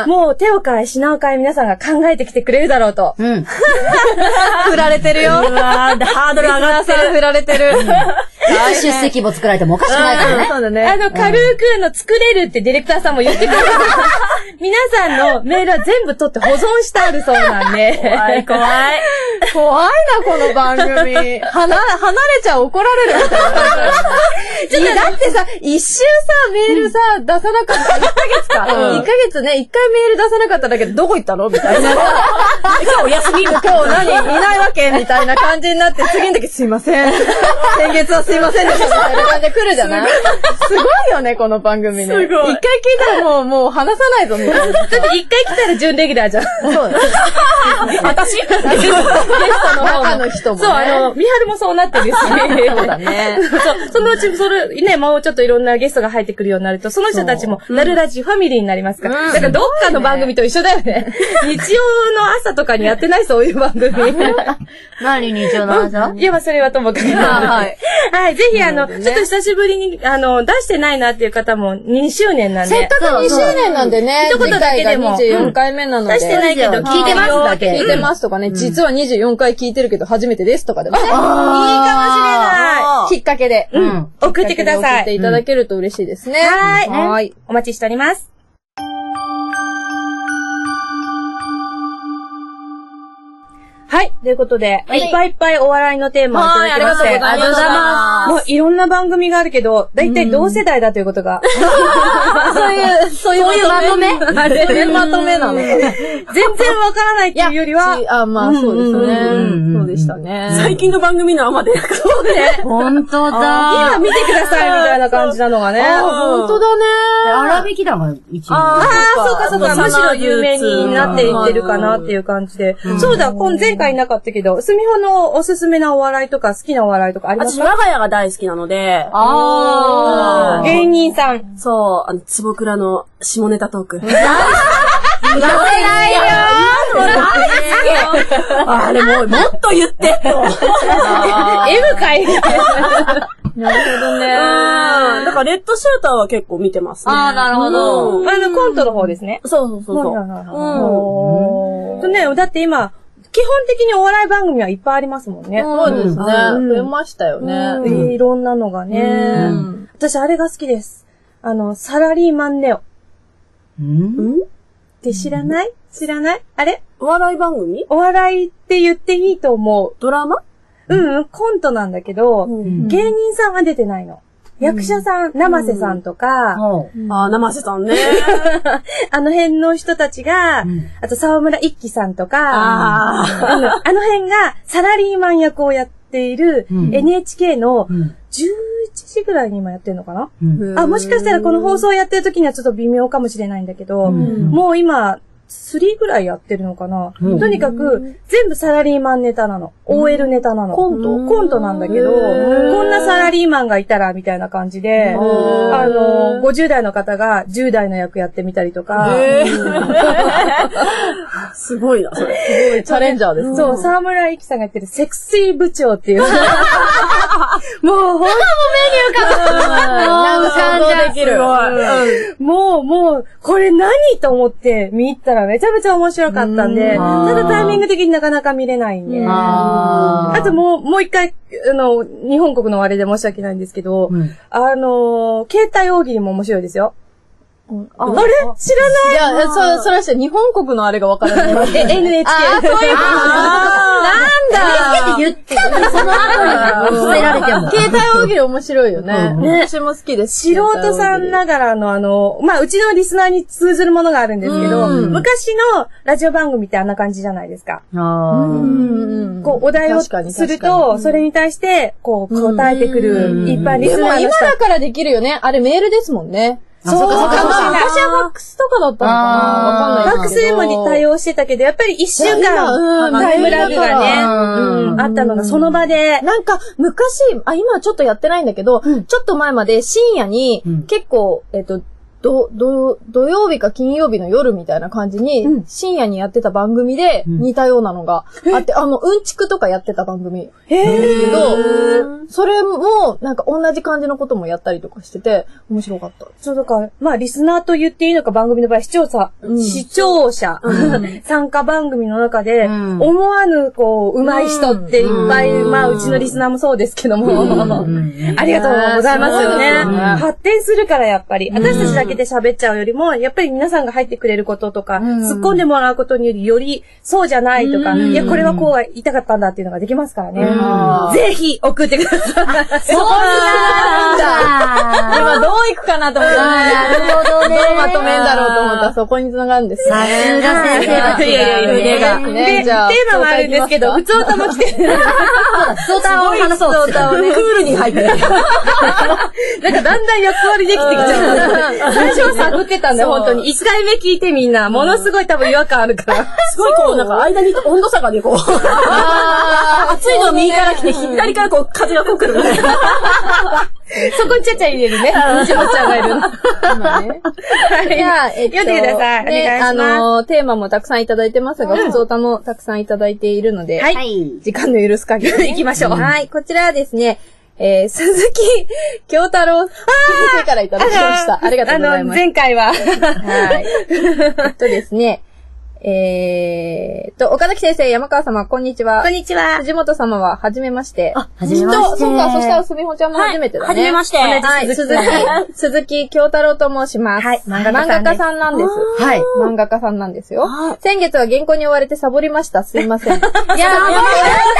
もう手を変え品を変え皆さんが考えてきてくれるだろうと。 振られてるよ。 ハードル上がってる。 振られてる。 出席簿作られてもおかしくないからね。 そうだね。あの、軽くの作れるってディレクターさんも言ってくれる。皆さんのメールは全部取って保存してあるそうなんで。 怖い怖い。 怖いな、この番組。離、離れちゃ怒られるみたいな。だってさ、一週さ、メールさ、出さなかった。いっかげつか。いっかげつね、いっかいメール出さなかっただけでどこ行ったのみたいな。今日お休み今日何いないわけみたいな感じになって、次の時すいません。先月はすいませんでしたみたいな感じで来るじゃない？すごいよね、この番組ね。すごい。一回聞いたらもう、もう話さないぞ、みたいな。 だって一回来たら準レギュラーじゃん。そう。 私ゲストの中の人もね。 そう、あの、みはるもそうなってるし。 そうだね。 そう、そのうち、それ、ね、もうちょっといろんなゲストが入ってくるようになると、その人たちも、なるラジファミリーになりますから。だからどっかの番組と一緒だよね。日曜の朝とかにやってないそういう番組。 何日曜の朝？ いや、まあそれはともかく。はい。はい、ぜひあの、ちょっと久しぶりに、あの、出してないなっていう方もにしゅうねんなんで。 せっかくにしゅうねんなんでね。 一言だけでも。 にじゅうよんかいめなので。 出してないけど、聞いてますだけ。 聞いてますとかね、実はにじゅうよんかい聞いてるけど初めてですとかでもね。いいかもしれない。 きっかけで。 うん。送ってください。 送っていただけると嬉しいですね。 はい。はい。お待ちしております。 はい。ということで、いっぱいいっぱいお笑いのテーマをいただきまして。 はい、ありがとうございます。 もういろんな番組があるけど、だいたい同世代だということが。 そういう、そういうまとめあれ、そういうまとめなの。全然わからないっていうよりは。 あ、まあそうですね。そうでしたね。 最近の番組のまで。 そうね。 本当だ。 今見てくださいみたいな感じなのがね。 本当だね。 荒引きだが一位。 ああ、そうかそうか。むしろ有名になっていってるかなっていう感じで。そうだ、前回なかったけど、すみほのおすすめなお笑いとか好きなお笑いとかありますか？ 私、我が家が大好きなので。 ああ。芸人さん。 そう、あの、坪倉の下ネタトーク。 言わせないよーあれもう、もっと言って !M かいなるほどね。 だから、レッドシューターは結構見てますね。 ああ、なるほど。 あの、コントの方ですね。 そうそうそう。 うん。とね、だって今、基本的にお笑い番組はいっぱいありますもんね。 そうですね。増えましたよね。 いろんなのがね。私、あれが好きです。あの、サラリーマンネオ。 んって知らない知らないあれお笑い番組お笑いって言っていいと思う。 ドラマうん、コントなんだけど、芸人さんは出てないの。役者さん、生瀬さんとか、 あ、生瀬さんね。 あの辺の人たちが、あと沢村一樹さんとか、あの辺がサラリーマン役をやっている エヌエイチケー のじゅういちじぐらいに今やってるのかな、あ、もしかしたらこの放送をやってる時にはちょっと微妙かもしれないんだけど、もう今、スリーぐらいやってるのかな、うん、とにかく、全部サラリーマンネタなの。オーエル ネタなの。 コントコントなんだけど、こんなサラリーマンがいたら、みたいな感じで、あの、ごじゅう代の方がじゅう代の役やってみたりとか。 すごいな、それ。 すごいチャレンジャーですね。 そう、沢村一樹さんがやってるセクシー部長っていう。もう、ほんとメニューかなんか想像できる。 もう、もう、これ何と思って見入ったらめちゃめちゃ面白かったんで、ただタイミング的になかなか見れないんで。あともう、もう一回、あの、日本国のあれで申し訳ないんですけど、あの、携帯大喜利も面白いですよ。あれ知らないいや、そ、それはして日本国のあれがわからない。 え、エヌエイチケー。 あ、そういうこと。なんだ言ってたのにその後に捨てられても。 携帯大喜利面白いよね。私も好きです。 素人さんながらのあの、まあ、うちのリスナーに通ずるものがあるんですけど、昔のラジオ番組ってあんな感じじゃないですか。こう、お題をすると、それに対して、こう、答えてくる一般リスナーの人。 今だからできるよね。あれメールですもんね。 そうか、そうか、 昔はファックスとかだったのかなわかんない。 ファックスでも対応してたけど、やっぱり一週間、タイムラグがね、あったのがその場で。 なんか、昔、あ、今はちょっとやってないんだけど、ちょっと前まで深夜に、結構、えっと、ど、ど、土曜日か金曜日の夜みたいな感じに、深夜にやってた番組で似たようなのがあって、あの、うんちくとかやってた番組ですけど、それも、なんか同じ感じのこともやったりとかしてて、面白かった。 そう、だから、まあ、リスナーと言っていいのか番組の場合、視聴者、視聴者、参加番組の中で、思わぬ、こう、上手い人っていっぱい、まあ、うちのリスナーもそうですけども、ありがとうございますよね。発展するから、やっぱり。私たちだけで喋っちゃうよりも、やっぱり皆さんが入ってくれることとか、突っ込んでもらうことにより、より、そうじゃないとか、いや、これはこうは言いたかったんだっていうのができますからね。ぜひ、送ってください。 そうなんだ今どう行くかなと思って。 なるほどね。 どうまとめんだろうと思ったらそこに繋がるんですね。 さすが先生だ。 いやいやいや腕が。で、テーマもあるんですけど、普通歌も来てる。 普通歌を話そう。 普通歌をね、プールに入ってる。 なんかだんだん役割できてきちゃう。最初は探ってたんだよ、本当に。一回目聞いてみんな、ものすごい多分違和感あるから。 すごいこう、なんか間に温度差がね、こう。暑いの右から来て、左からこう、風がこう来る。 そこにちゃちゃ入れるね。うちのちゃんがいる。今ね。 じゃあ、えっと、 読んでください。お願いします。 あの、テーマもたくさんいただいてますが、普通歌もたくさんいただいているので、 はい。 時間の許す限り行きましょう。はい。こちらはですね、えー、鈴木京太郎先生からいただきました。ありがとうございます。 あの、前回は。 はい。えっとですね、 えーっと、岡崎先生、山川様、こんにちは。 こんにちは。 藤本様は、はじめまして。 あ、はじめまして。 そうか、そしたらすみほちゃんも初めてだね。 はじめまして。 はい、鈴木、鈴木京太郎と申します。はい、 漫画家さんです。 漫画家さんなんです。はい。漫画家さんなんですよ。先月は原稿に追われてサボりました。すいません。いや、サボりましたって。謝りま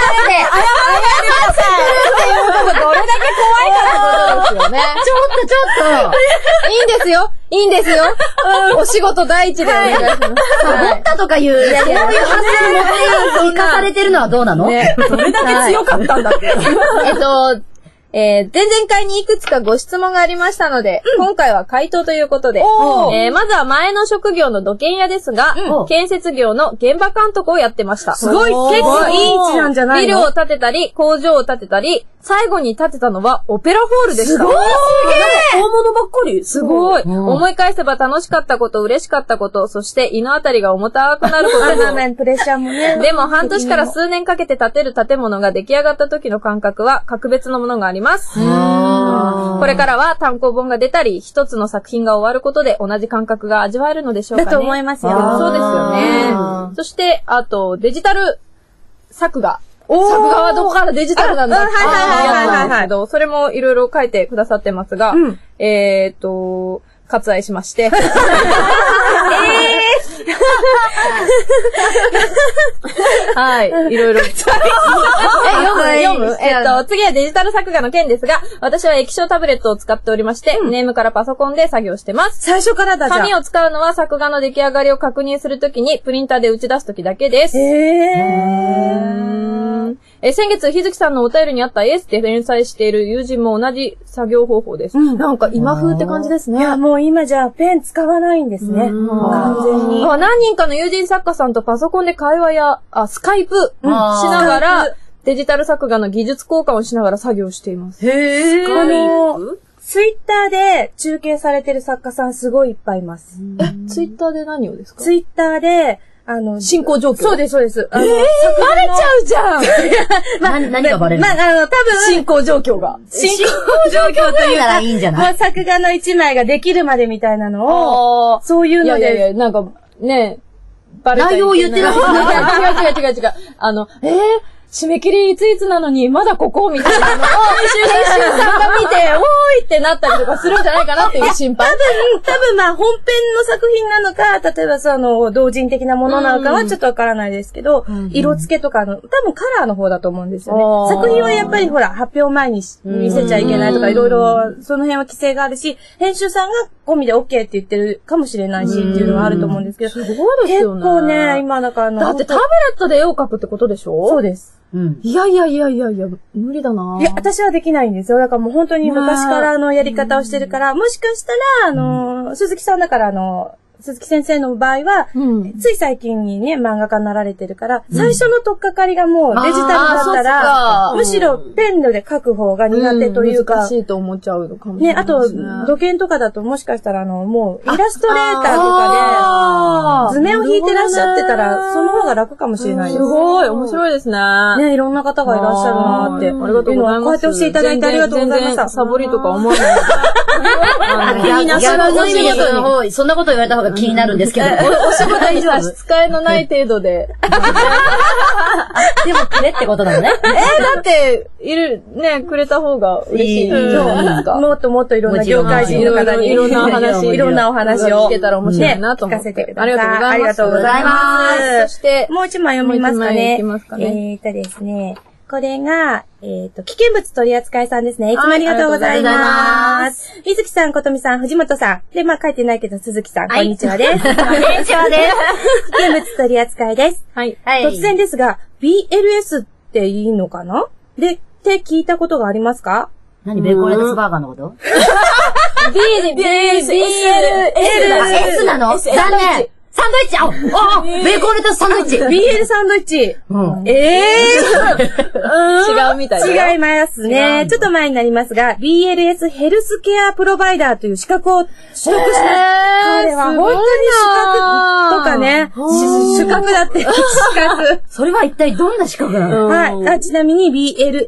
したっていうことがどれだけ怖いかってことですよね。 ちょっとちょっと。 いいんですよ。いいんですよ。お仕事第一でお願いします。 サボったとかいう、そういう発想を持って生かされてるのはどうなの？ ね、どれだけ強かったんだって。えっと、えー、前々回にいくつかご質問がありましたので、うん、今回は回答ということで、えー、まずは前の職業の土建屋ですが、うん、建設業の現場監督をやってました。 すごい、結構いい位置なんじゃないの？ ビルを建てたり、工場を建てたり、最後に建てたのはオペラホールでした。 すごい！すげえ！大物ばっかりすごい、うん、思い返せば楽しかったこと、嬉しかったこと、そして胃のあたりが重たくなることも。 プレッシャーもね。 でも半年から数年かけて建てる建物が出来上がった時の感覚は格別のものがあります。これからは単行本が出たり、一つの作品が終わることで同じ感覚が味わえるのでしょうかね。 だと思いますよ。 そうですよね。そして、あと、デジタル作画。作画はどこからデジタルなんだってやつなんですけど、それもいろいろ書いてくださってますが、うん、えーっと、割愛しまして。えーはい。いろいろ。え、読む読むえっと、次はデジタル作画の件ですが、私は液晶タブレットを使っておりまして、うん、ネームからパソコンで作業してます。 最初からだじゃん。 紙を使うのは作画の出来上がりを確認するときに、プリンターで打ち出すときだけです。へー。え、先月、日月さんのお便りにあったエースで連載している友人も同じ作業方法です。うん、なんか今風って感じですね。 いや、もう今じゃペン使わないんですね。完全に。 何人かの友人作家さんとパソコンで会話や、あ、スカイプしながら、デジタル作画の技術交換をしながら作業しています。 へー。あの、ツイッターで中継されてる作家さんすごいいっぱいいます。 え、ツイッターで何をですか？ ツイッターで、あの、 進行状況。 そうです、そうです。 あの、えー、バレちゃうじゃんまあ、何がバレるまあ、あの、多分、 進行状況が。 進行状況というか、いいんじゃない？ まあ、作画の一枚ができるまでみたいなのを、そういうので。 いやいやいや、なんか、ね、 バレちゃう。内容を言ってない。違う違う違う違う。あの、えー、締め切りいついつなのに、まだここみたいなのを、編集さんが見て、おーいってなったりとかするんじゃないかなっていう心配。 多分、多分まあ本編の作品なのか、例えばその、同人的なものなのかはちょっとわからないですけど、うんうん、色付けとかの、多分カラーの方だと思うんですよね。作品はやっぱりほら、発表前に見せちゃいけないとか、いろいろ、その辺は規制があるし、編集さんが込みで OK って言ってるかもしれないし、っていうのはあると思うんですけど、 すごいですよね。 結構ね、今だからだってタブレットで絵を描くってことでしょ？ そうです。 うん、いやいやいやいやいや、無理だな。 いや、私はできないんですよ。だからもう本当に昔からのやり方をしてるから、もしかしたら、あの、うん、鈴木さんだから、あの、鈴木先生の場合は、うん、つい最近にね、漫画家になられてるから、うん、最初の取っかかりがもうデジタルだったら、むしろペンで書く方が苦手というか、 うん、難しいと思っちゃうのかもしれないね。ね、あと、土建とかだともしかしたら、あの、もうイラストレーターとかで、図面を引いてらっしゃってたら、その方が楽かもしれないです。 すごい、面白いですね。 ね、いろんな方がいらっしゃるなって。ありがとうございます。こうやって教えていただいてありがとうございました。 サボりとか思わない。 みんな逆の意味でそんなこと言われた方が気になるんですけど。 お仕事に差し支えのない程度で。 でもくれってことなのね。 えー、だって、いる、ね、くれた方が嬉しい。 もっともっといろんな業界人の方にいろんなお話、 いろんなお話を聞けたら面白いなと思って。 聞かせてください。ありがとうございます。 そして、 もう一枚読みますかね。えーとですね。これが、えっと、危険物取扱いさんですね。いつもありがとうございます。水木さん、ことみさん、藤本さん。で、まあ、書いてないけど、鈴木さん、こんにちはです。こんにちはです。危険物取扱いです。はい。突然ですが、ビーエルエス っていいのかなで、って聞いたことがありますか？ 何ベーコンレタスバーガーのこと ?B で、B、B、L、 L、S なの？残念。サンドイッチあ、あ、ベーコンレタスサンドイッチビーエル サンドイッチ、うん、ええー、違うみたいな。違いますね。ちょっと前になりますが、ビーエルエス ヘルスケアプロバイダーという資格を取得した。これは本当に資格とかね、資格だって、資格。 それは一体どんな資格なの？ はい。あ、ちなみに ビーエル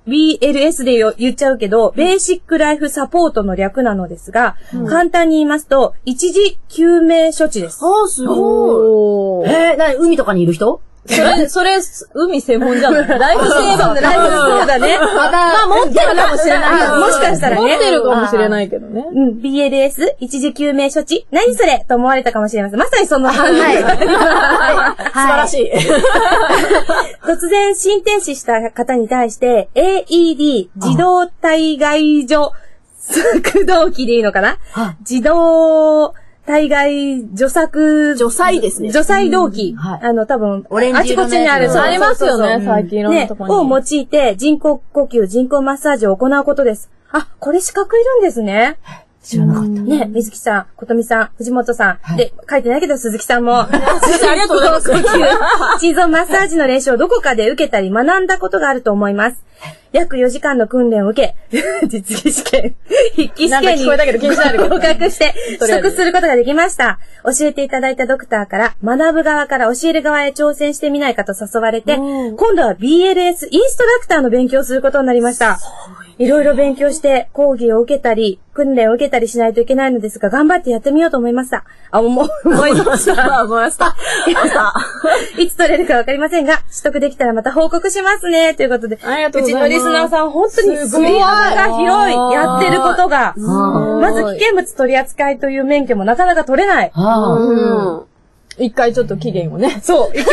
ビーエルエス で言っちゃうけど、ベーシックライフサポートの略なのですが、うん、簡単に言いますと、一時救命処置です。 ああ、すごい。 えー、なに、海とかにいる人？ それ、それ、海専門じゃない？ライフセーバーライフそうだね。 また、 まあ持ってるかもしれない。もしかしたらね。 持ってるかもしれないけどね。 うん、ビーエルエス、一時救命処置何それと思われたかもしれません。まさにそんな感じ。はい。素晴らしい。 突然心停止した方に対して、エーイーディー、自動体外助作動機でいいのかな？自動、体外除作、 除細ですね。 除細動機。はい、あの、多分、オレンジ色のあちこちにある。 ありますよね、最近いろんなとこに。 ね、を用いて人工呼吸、人工マッサージを行うことです。あ、これ資格いるんですね。 知らなかった。 ね、水木さん、ことみさん、藤本さん。はい、で、書いてないけど鈴木さんも。 鈴木さんありがとうございます。 心臓マッサージの練習をどこかで受けたり学んだことがあると思います。約よじかんの訓練を受け、実技試験、筆記試験に合格して取得することができました。教えていただいたドクターから、学ぶ側から教える側へ挑戦してみないかと誘われて、今度は ビーエルエス インストラクターの勉強をすることになりました。いろいろ勉強して講義を受けたり、訓練を受けたりしないといけないのですが、頑張ってやってみようと思いました。あ、思いました。 思いました。 いつ取れるかわかりませんが、取得できたらまた報告しますね。ということで。 ありがとうございます。 うちのリスナーさん、本当にすごい幅が広い。やってることが。まず危険物取扱いという免許もなかなか取れない。 一回ちょっと期限をね。 そう。期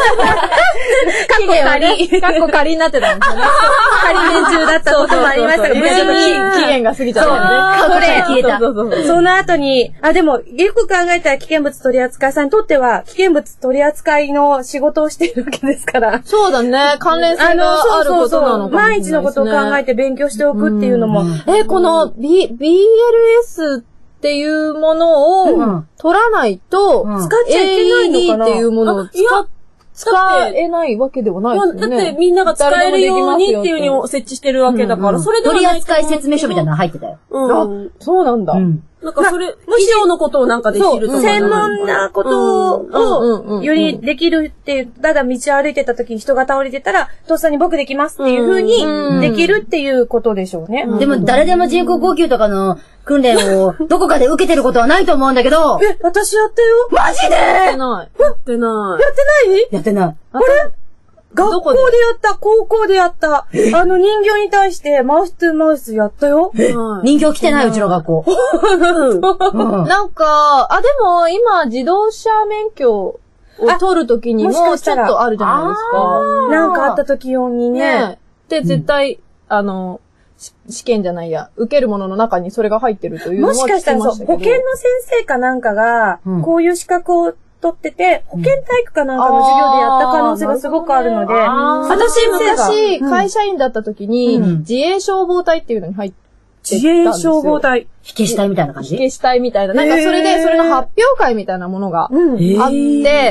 限仮。かっこ仮になってたんですよね。 仮年中だったこともありましたが、 ちょっと期限が過ぎちゃったんで。 これ消えた。 その後に、あ、でも、よく考えたら危険物取扱いさんにとっては、危険物取扱いの仕事をしているわけですから。 そうだね。関連性があることなのかもしれないですね。 毎日のことを考えて勉強しておくっていうのも。 え、この B、ビーエルエスっていうものを取らないと、 使っちゃいけないのかなエーイーディー っていうものを使っ使えないわけではないですよね。 だってみんなが使えるようにっていう風に設置してるわけだから、それでは取扱説明書みたいなの入ってたよ。 うん。そうなんだ。 なんかそれ、以上のことをなんかできるとか。 専門なことを、よりできるっていう、ただ道を歩いてた時に人が倒れてたら、とっさに僕できますっていう風にできるっていうことでしょうね。 でも誰でも人工呼吸とかの訓練をどこかで受けてることはないと思うんだけど。 え、私やったよ。 マジでやってない。 やってない。 やってないやってない。 これ学校でやった、高校でやった。あの人形に対してマウストゥーマウスやったよ。 人形来てない、うちの学校。 なんか、あ、でも今自動車免許を取るときにもちょっとあるじゃないですか。 なんかあった時用にね。 で、絶対、あの、試験じゃないや、受けるものの中にそれが入ってるというのは聞きましたけど。 もしかしたらそう、保健の先生かなんかが、こういう資格を取ってて、保健体育かなんかの授業でやった可能性がすごくあるので、 私昔、会社員だった時に、自衛消防隊っていうのに入ってたんですよ。 自衛消防隊。 火消し隊みたいな感じ？ 火消し隊みたいな。なんかそれで、それの発表会みたいなものがあって、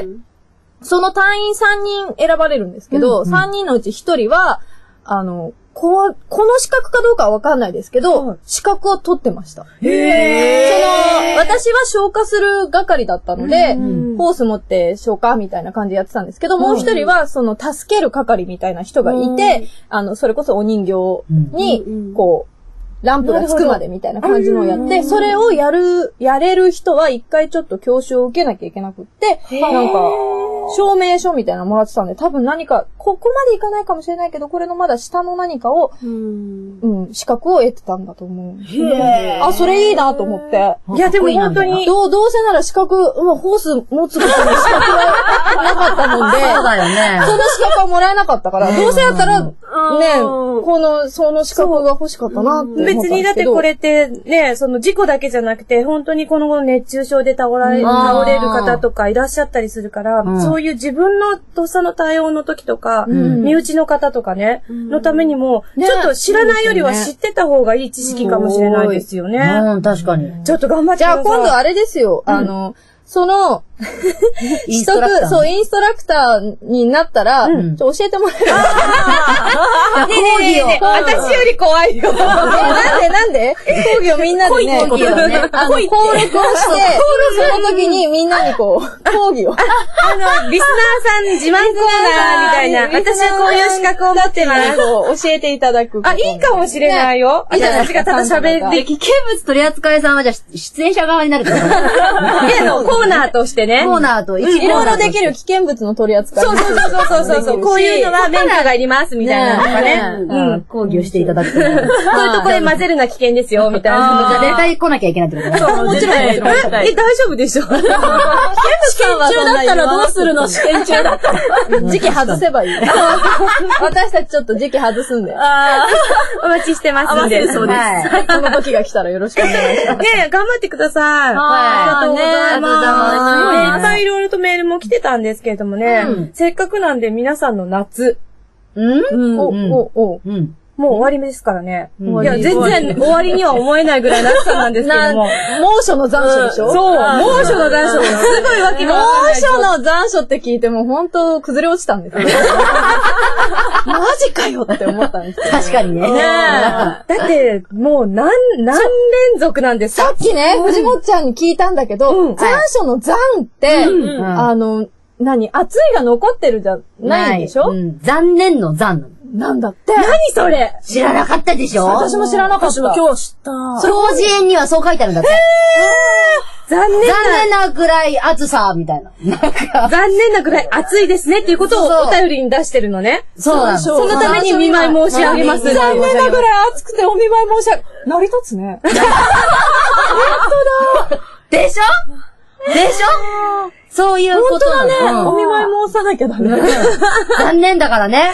その隊員さんにん選ばれるんですけど、さんにんのうちひとりは、あの、こ, この資格かどうかはわかんないですけど、はい、資格を取ってました。へー。その、私は消火する係だったので、ホース持って消火みたいな感じでやってたんですけど、もう一人は、その、助ける係みたいな人がいて、あの、それこそお人形に、こう、ランプがつくまでみたいな感じのをやって、それをやる、やれる人は一回ちょっと教習を受けなきゃいけなくって、なんか、証明書みたいなのもらってたんで、多分何か、ここまでいかないかもしれないけど、これのまだ下の何かを、うん、うん、資格を得てたんだと思う。へー。あ、それいいなと思って。 いや、でも本当に、 どう、どうせなら資格、もうホース持つことに資格はなかったもんで、 そうだよね。 その資格はもらえなかったから、どうせやったら、ね、この、その資格が欲しかったなって思ったんですけど。 別にだってこれってね、その事故だけじゃなくて、本当にこの熱中症で倒れ、倒れる方とかいらっしゃったりするから、うん、そういう自分のとっさの対応の時とか、うん、身内の方とかね、うん、のためにも、ね、ちょっと知らないよりは知ってた方がいい知識かもしれないですよね。 うん、確かに。 ちょっと頑張ってください。 じゃあ今度あれですよ、うん、あの、その、 取得、そう、インストラクターになったら、ちょ教えてもらえる。ねえねえねえ、私より怖いよ。 なんでなんで講義をみんなでね、 講義をね、 あの、登録をして、その時にみんなにこう、講義を。 あの、リスナーさん自慢コーナーみたいな、私はこういう資格を持ってます。 教えていただく。 あ、いいかもしれないよ。私がただ喋って。 危険物取扱いさんはじゃあ出演者側になるから。 いや、の、コーナーとしてね。 コーナーと、 いろいろできる危険物の取り扱い。 そうそうそうそうそう。こういうのは免許がいりますみたいなのとかね。 うん。講義をしていただく。そういうとこで混ぜるな危険ですよ、みたいな。 じゃあ絶対来なきゃいけないってことね。 そう、もちろん。え、大丈夫でしょ。試験中だったらどうするの試験中だったら。 時期外せばいい。私たちちょっと時期外すんで。 お待ちしてますんで。 そうです。 その時が来たらよろしくお願いします。 ね頑張ってください。 はい。 ありがとうございます。 ねいっぱいいろいろとメールも来てたんですけれどもね、せっかくなんで皆さんの夏。 うんお、お、お。 うんもう終わりですからね。いや、全然終わりには思えないぐらいの暑さなんですけども。 猛暑の残暑でしょそう、猛暑の残暑。すごいわけが猛暑の残暑って聞いても本当崩れ落ちたんですよ。マジかよって思ったんですよ。 確かにね。 だって、もう何、何連続なんですか？ さっきね、藤本ちゃんに聞いたんだけど、残暑の残って、あの、何、暑いが残ってるじゃないんでしょ？ 残念の残なの。 なんだって。 何それ知らなかったでしょ？ 私も知らなかった。 私も今日知った。 表示円にはそう書いてあるんだって。 残念な。 残念なぐらい暑さ、みたいな。 残念なぐらい暑いですねっていうことをお便りに出してるのね。 そうなの。 そのために見舞い申し上げます。 残念なぐらい暑くてお見舞い申し上げ、成り立つね。本当だ。でしょでしょそういうことなの。 本当だね。お見舞い申さなきゃだね。 残念だからね。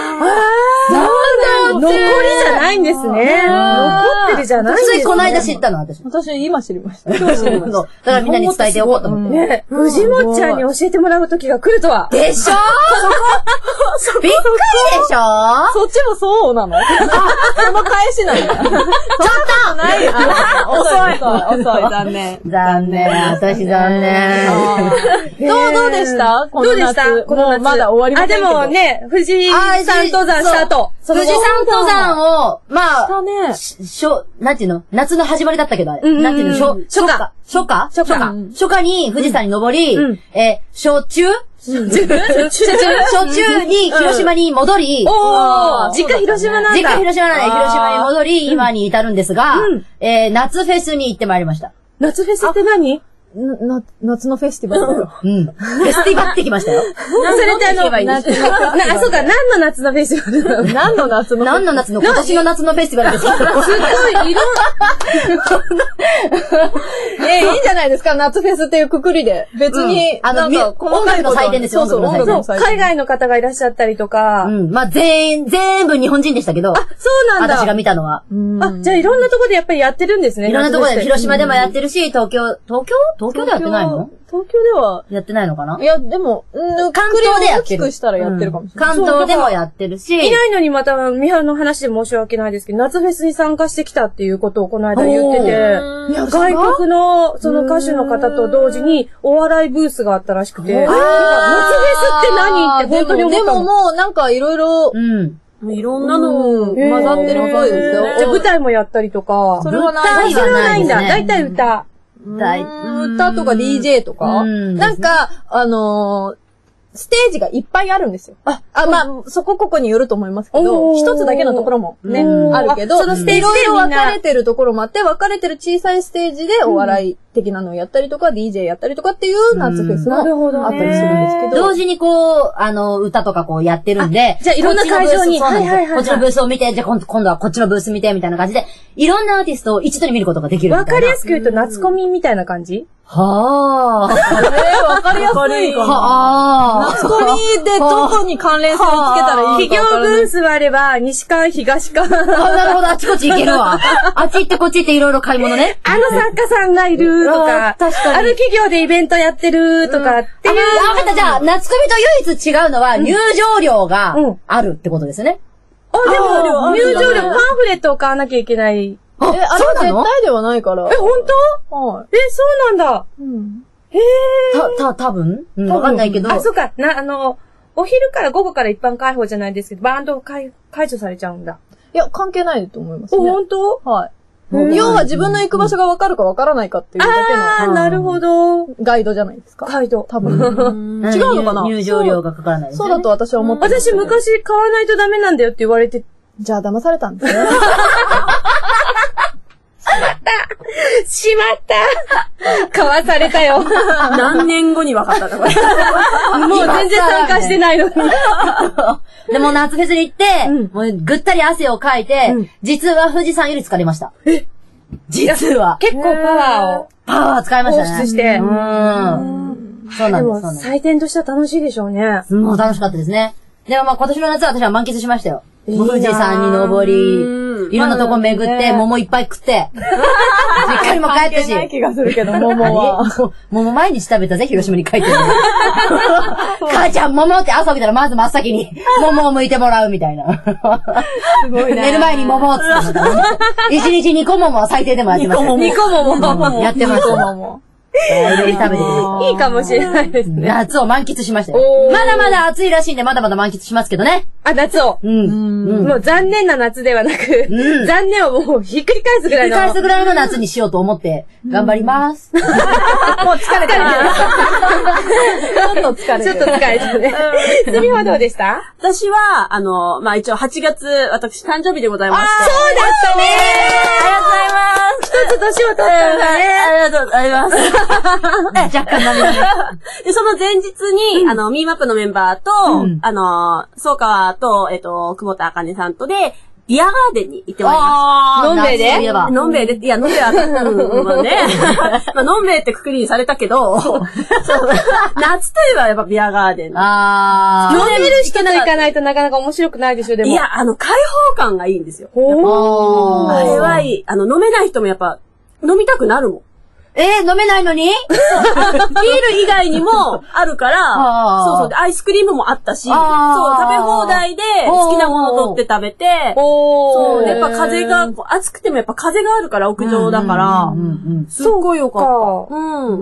なんだ残りじゃないんですね。残ってるじゃないんですね。 ついこの間知ったの、私。 私今知りました。今日知りました。 だからみんなに伝えておこうと思って。 ね藤本ちゃんに教えてもらう時が来るとは。 でしょそこびっくりでしょそっちもそうなのその返しなんだ。ちょっとないよ。遅い。遅い。残念。 残念。私残念。 どう、どうでしたどうでしたこの夏。 まだ終わりませんけど。 あ、でもね、富士山登山した後。 富士山登山を、まあ、 したね。 しょ、なんていうの夏の始まりだったけど、あれ。なんていうの初夏初夏初夏初夏に富士山に登り、え、初中初中に広島に戻り、 実家広島なんだ。 実家広島なんで、広島に戻り、今に至るんですが、え、夏フェスに行ってまいりました。 夏フェスって何な、夏のフェスティバルだよ。 うん。フェスティバってきましたよ。 それってあの、な、あ、そうか、何の夏のフェスティバル何の夏の何の夏の今年の夏のフェスティバルですけど。すっごい、色、 え、いいんじゃないですか夏フェスっていうくくりで。別に、 あの、音楽の祭典ですよ、 そうそう、音楽の祭典。 海外の方がいらっしゃったりとか。 うん。まあ、全員、全部日本人でしたけど。 あ、そうなんだ。 私が見たのは。 あ、じゃあいろんなとこでやっぱりやってるんですね。 いろんなとこで、広島でもやってるし、東京、東京東京でやってないの東京ではやってないのかないや、でも、 関東でやってる。 大きくしたらやってるかもしれない。 関東でもやってるし。 いないのにまた、ミハの話で申し訳ないですけど、夏フェスに参加してきたっていうことをこの間言ってて、外国のその歌手の方と同時にお笑いブースがあったらしくて、夏フェスって何って本当に思った。 でももうなんかいろいろ、 うん。 いろんなの混ざってるっぽいですよ。 じゃあ舞台もやったりとか。 それはない。 それはないんだ。 だいたい歌。 歌とか ディージェー とか、なんか、あのー、ステージがいっぱいあるんですよ。あ、あまあ、そこここによると思いますけど、一つだけのところもね、あるけど、 そのステージでいろいろ分かれてるところもあって、分かれてる小さいステージでお笑い的なのをやったりとか、ディージェー やったりとかっていう夏フェスもあったりするんですけど。 同時にこう、あの、歌とかこうやってるんで、 じゃあいろんな会場に、 こっちのブースを見て、じゃあ今度はこっちのブース見て、みたいな感じで、いろんなアーティストを一度に見ることができる。 わかりやすく言うと夏コミみたいな感じはぁー。 えー、わかりやすいかな。 はぁー。 夏コミでどこに関連性をつけたらいいか企業ブースはあれば、西館、東館。 あ、なるほど、あっちこっち行けるわ。あっち行ってこっち行っていろいろ買い物ね。 あの作家さんがいるとか、 確かに。 あの企業でイベントやってるとかっていう。 あ、わかった。じゃあ、夏コミと唯一違うのは、入場料があるってことですね。 あ、でも、入場料、パンフレットを買わなきゃいけない。 え、あれは絶対ではないから。 え、本当？ はい。 え、そうなんだ。 うん。 へー。 た、た、多分うん、わかんないけど。 あ、そうか。な、あの、お昼から午後から一般開放じゃないですけど、バンド解解除されちゃうんだ。 いや、関係ないと思いますね。 お、本当？ はい。要は自分の行く場所がわかるかわからないかっていうだけの。 あー、なるほど。 ガイドじゃないですか。 ガイド。 多分。違うのかな？ 入場料がかからない。 そうだと私は思ってます。 私昔買わないとダメなんだよって言われて。 じゃあ騙されたんですね。 しまった買わされたよ。 何年後に分かったんだ、これ。 もう全然参加してないのに。 でも夏フェスに行って、もうぐったり汗をかいて、実は富士山より疲れました。え実は。 結構パワーを。 パワー使いましたね。 放出して。 うん。そうなんです。でも祭典としては楽しいでしょうね。 もう楽しかったですね。でもまあ今年の夏は私は満喫しましたよ。富士山に登り、いろんなとこ巡って、桃いっぱい食って、実家にも帰ったし。 ない気がするけど、桃は。 桃毎日食べたぜ、広島に帰ってる。母ちゃん、桃って朝起きたらまず真っ先に、桃を剥いてもらうみたいな。 すごいね。 寝る前に桃をつって一日二個桃は最低でもやってました。 二個桃。 やってました。いろいろ食べてくいいかもしれないですね。 夏を満喫しましたよ。まだまだ暑いらしいんで、まだまだ満喫しますけどね。 あ、夏を。 うん。 もう残念な夏ではなく、残念をもうひっくり返すぐらいの。 ひっくり返すぐらいの夏にしようと思って、頑張ります。 もう疲れてる。 ちょっと疲れてる。 ちょっと疲れてるね。すみはどうでした？ 私は、あの、まあ、一応はちがつ、私誕生日でございまして。 そうだったねありがとうございます。 一つ年を取ったんだね。 ありがとうございます。 若干涙で、その前日に、あの、ミーマップのメンバーと、あの、そうかと、えっと、久保田茜さんとで、ビアガーデンに行ってまいりました。 のんべいでのんべいでいや、のんべいは、うん、まあね。まあ、のんべいってくくりにされたけど、そう夏といえばやっぱビアガーデン。 あー。飲める人と行かないとなかなか面白くないでしょ、でも。 いや、あの、開放感がいいんですよ。 おー。あれはいい。あの、飲めない人もやっぱ、飲みたくなるもん。 えー、飲めないのにビール以外にもあるから、そうそう、アイスクリームもあったし、そう、食べ放題で好きなもの取って食べて、そう、やっぱ風が、暑くてもやっぱ風があるから、屋上だから、すっごいよかった。うん。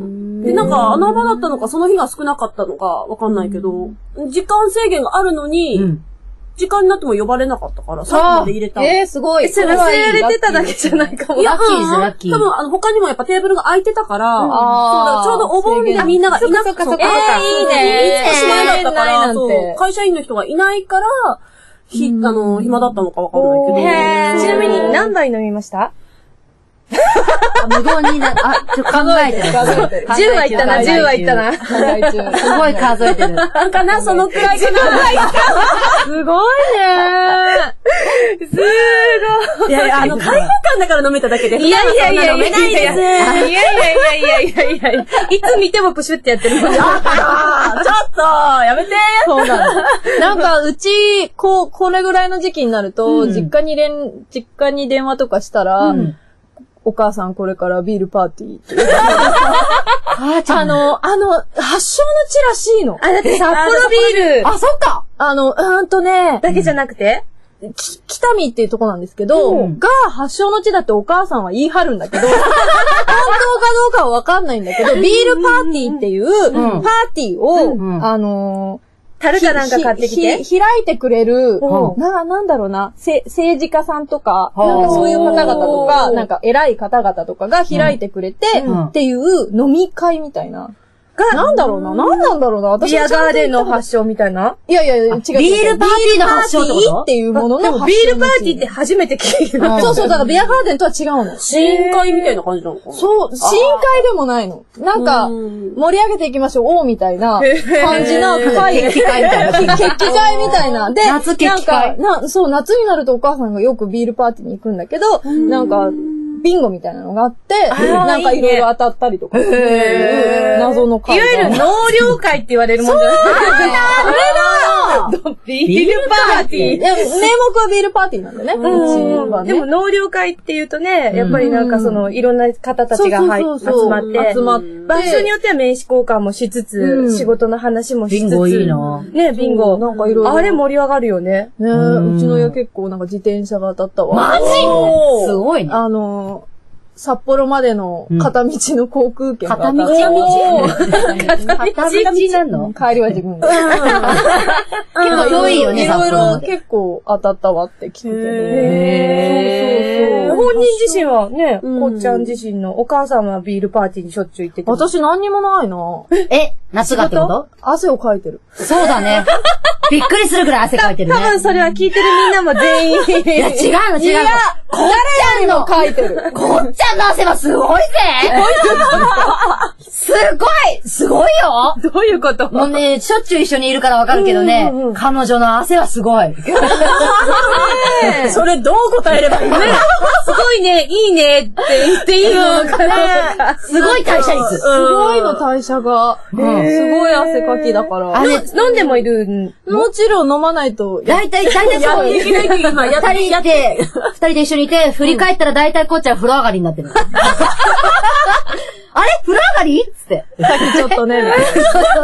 で、なんか穴場だったのか、その日が少なかったのかわかんないけど、時間制限があるのに、時間になっても呼ばれなかったから、最後まで入れた。 えー、すごい。それ忘れてただけじゃないかも。 ラッキーです、ラッキー。 多分、あの、他にもやっぱテーブルが空いてたから、そうだ、ちょうどお盆でみんながいなくて、 えー、いいね。 少し前だったから、そう、会社員の人がいないから、ひ、あの、暇だったのかわかんないけど。 へー。ちなみに何杯飲みました？ 無言にな、あ、ちょ、考えてる。 数えてる。 じゅうはいったな、じゅうはいったな。 すごい数えてる。 なんかな、そのくらいかな。 すごいねー。すごい。 いやいや、あの、開放感だから飲めただけで。 いやいやいやいや。 飲めないです。いやいやいやいやいやいやいや。いつ見てもプシュってやってる。ちょっと、 ちょっと、やめて。 そうなの。なんか、うち、こう、これぐらいの時期になると、実家に連、実家に電話とかしたら、お母さんこれからビールパーティーって。あの、あの、発祥の地らしいの。 あ、だって札幌ビール。 あ、そっか。 あの、うーんとね。 だけじゃなくてき、北見っていうとこなんですけど、うん、が発祥の地だってお母さんは言い張るんだけど、本当かどうかはわかんないんだけど、ビールパーティーっていう、うん、パーティーを、うん、あのー、 樽かなんか買ってきて開いてくれる、な、なんだろうな、せ、政治家さんとか、なんかそういう方々とか、なんか偉い方々とかが開いてくれて、っていう飲み会みたいな。なんだろうな、なんなんだろうな、私ビアガーデンの発祥みたいな。 いやいや、違う違う。 ビールパーティーの発祥ってことっていうものの発祥。 でもビールパーティーって初めて聞いた。 そうそう、だからビアガーデンとは違うの。 試飲会みたいな感じなのかな？ そう、試飲会でもないの。なんか、盛り上げていきましょう、おーみたいな感じな会。 決起会みたいな。 決起会みたいな。で、 夏決起会。 なんか、な、そう、夏になるとお母さんがよくビールパーティーに行くんだけど、なんか、ビンゴみたいなのがあって、なんかいろいろ当たったりとかっていう謎の会。 いわゆる納涼会って言われるもんじゃないですか。 そうだビールパーティー。 でも名目はビールパーティーなんだね。うちでも納涼会っていうとね、やっぱりなんかそのいろんな方たちが入って集まって、 集まって、 場所によっては名刺交換もしつつ、仕事の話もしつつ。 ビンゴいいな。 ね、ビンゴ。なんかいろいろ。あれ盛り上がるよね。 ね、うちの親結構なんか自転車が当たったわ。 マジすごいね。 あの、 札幌までの片道の航空券が当たった。 片道片道なの？ 帰りは自分で。 結構遠いよね、 いろいろ札幌まで。 結構当たったわって聞くけど。 へー。 そうそうそう。 本人自身はね、 うんこっちゃん自身のお母さんはビールパーティーにしょっちゅう行ってて。 私何にもないな。 え、夏がってこと？ 汗をかいてる。 そうだね。びっくりするぐらい汗かいてるね。 多分それは聞いてるみんなも全員。 いや、違うの違うの。 いやこっちゃんの、 かいてる。 こっちゃんの汗はすごいぜすごいすごいよどういうこと？ もうね、しょっちゅう一緒にいるからわかるけどね、 うんうんうん、 彼女の汗はすごい。 それどう答えればいいの？ すごいね、いいねって言っていいのかな？ すごい代謝率。 すごいの代謝が。すごい汗かきだから。 あれ、 飲んでもいるんもちろん飲まないと。 だいたい、だいたいそう。 やっていけないっていうかやって二人で、二人で一緒にいて、振り返ったらだいたいこっちは風呂上がりになってる。あれ風呂上がりつって。 さっきちょっとね、みたい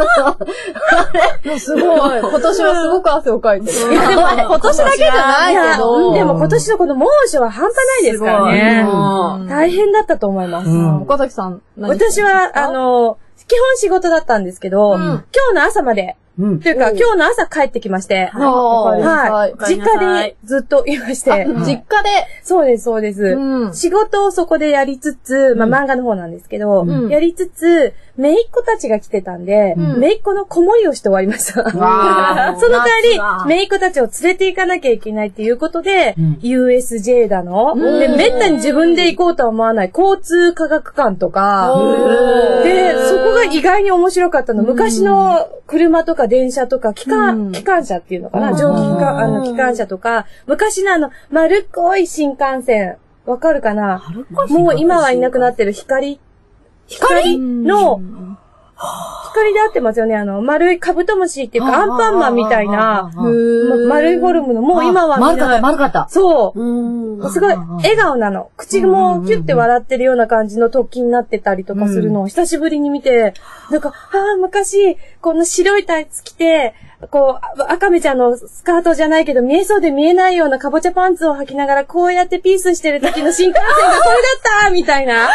な。すごい。今年はすごく汗をかいてる。でも、今年だけじゃないけど。 でも今年のこの猛暑は半端ないですからね。大変だったと思います。 岡崎さん、 私は、あの、基本仕事だったんですけど、今日の朝まで、 うん。 というか、今日の朝帰ってきまして、はい。実家にずっといまして、 実家で、 そうです、そうです。仕事をそこでやりつつ、まあ漫画の方なんですけど、やりつつ、姪っ子たちが来てたんで、姪っ子の子守りをして終わりました。その代わり、姪っ子たちを連れて行かなきゃいけないっていうことで、ユーエスジェー だの、で、めったに自分で行こうとは思わない交通科学館とか、で、そこが意外に面白かったの。昔の車とか電車とか、機関、機関車っていうのかな、蒸気機関、あの、機関車とか、昔のあの、丸っこい新幹線、わかるかな？もう今はいなくなってる光、光の、光で合ってますよね。あの、丸いカブトムシっていうか、アンパンマンみたいな、丸いフォルムの、もう今は丸かった、丸かった。 そう。すごい、笑顔なの。口もキュッて笑ってるような感じの突起になってたりとかするのを久しぶりに見て、なんか、ああ、昔、この白いタイツ着て、こう、赤目ちゃんのスカートじゃないけど、見えそうで見えないようなカボチャパンツを履きながら、こうやってピースしてる時の新幹線がこれだったみたいな。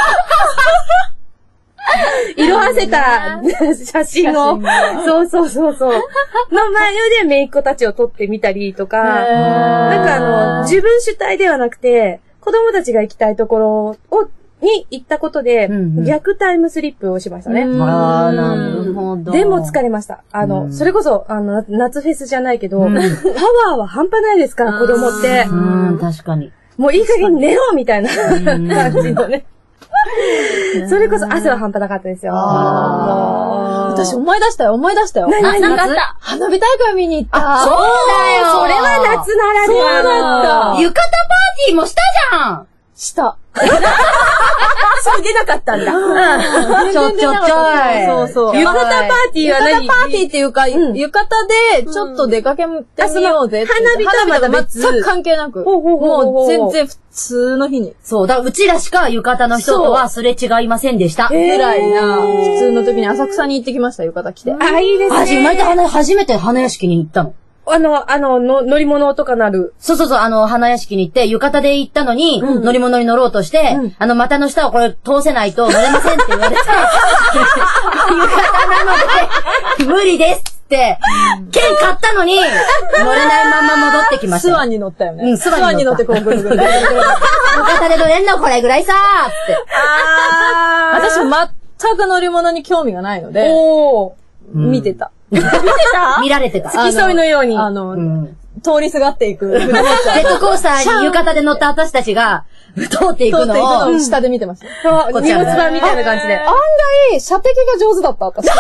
色あせた写真を、そうそうそうそう、の前で姪っ子たちを撮ってみたりとか、なんかあの、自分主体ではなくて、子供たちが行きたいところを、に行ったことで、逆タイムスリップをしましたね。 ああ、なるほど。 でも疲れました。あの、それこそ、あの、夏フェスじゃないけど、パワーは半端ないですから、子供って。 うん、確かに。 もういい加減寝ろみたいな感じのね。それこそ汗は半端なかったですよ。 私思い出したよ、思い出したよ。 何何かあった？ 花火大会見に行った。 あ、そうだよ。 それは夏ならではの。 浴衣パーティーもしたじゃん。 した。 それ出なかったんだ。 ちょちょちょい。 そうそう。 浴衣パーティーは何？ 浴衣パーティーっていうか、浴衣でちょっと出かけてみようぜって。 花火とはまた別。 全く関係なく。もう全然普通の日に。 そう。だからうちらしか浴衣の人とはすれ違いませんでした。 ぐらいな。普通の時に浅草に行ってきました、浴衣着て。 あ、いいですね。 初めて初めて花屋敷に行ったの。 あの、あの、の、乗り物とかなる。 そうそうそう、あの、花屋敷に行って、浴衣で行ったのに、うん、乗り物に乗ろうとして、うん、あの、股の下をこれ通せないと乗れませんって言われて、浴衣なので、無理ですって、券買ったのに、乗れないまま戻ってきました。 スワンに乗ったよね。 うん、スワンに乗ってこうぐるぐる。浴衣で乗れんのこれぐらいさーって。 あー。私全く乗り物に興味がないので、 おー見てた。 見てた見られてた。 付き添いのように。 あの、うん、通りすがっていく。ジェットコースターに浴衣で乗った私たちが、通っていくのを、 の下で見てました。 そう、荷物版みたいな感じで。 案外、射的が上手だった、私。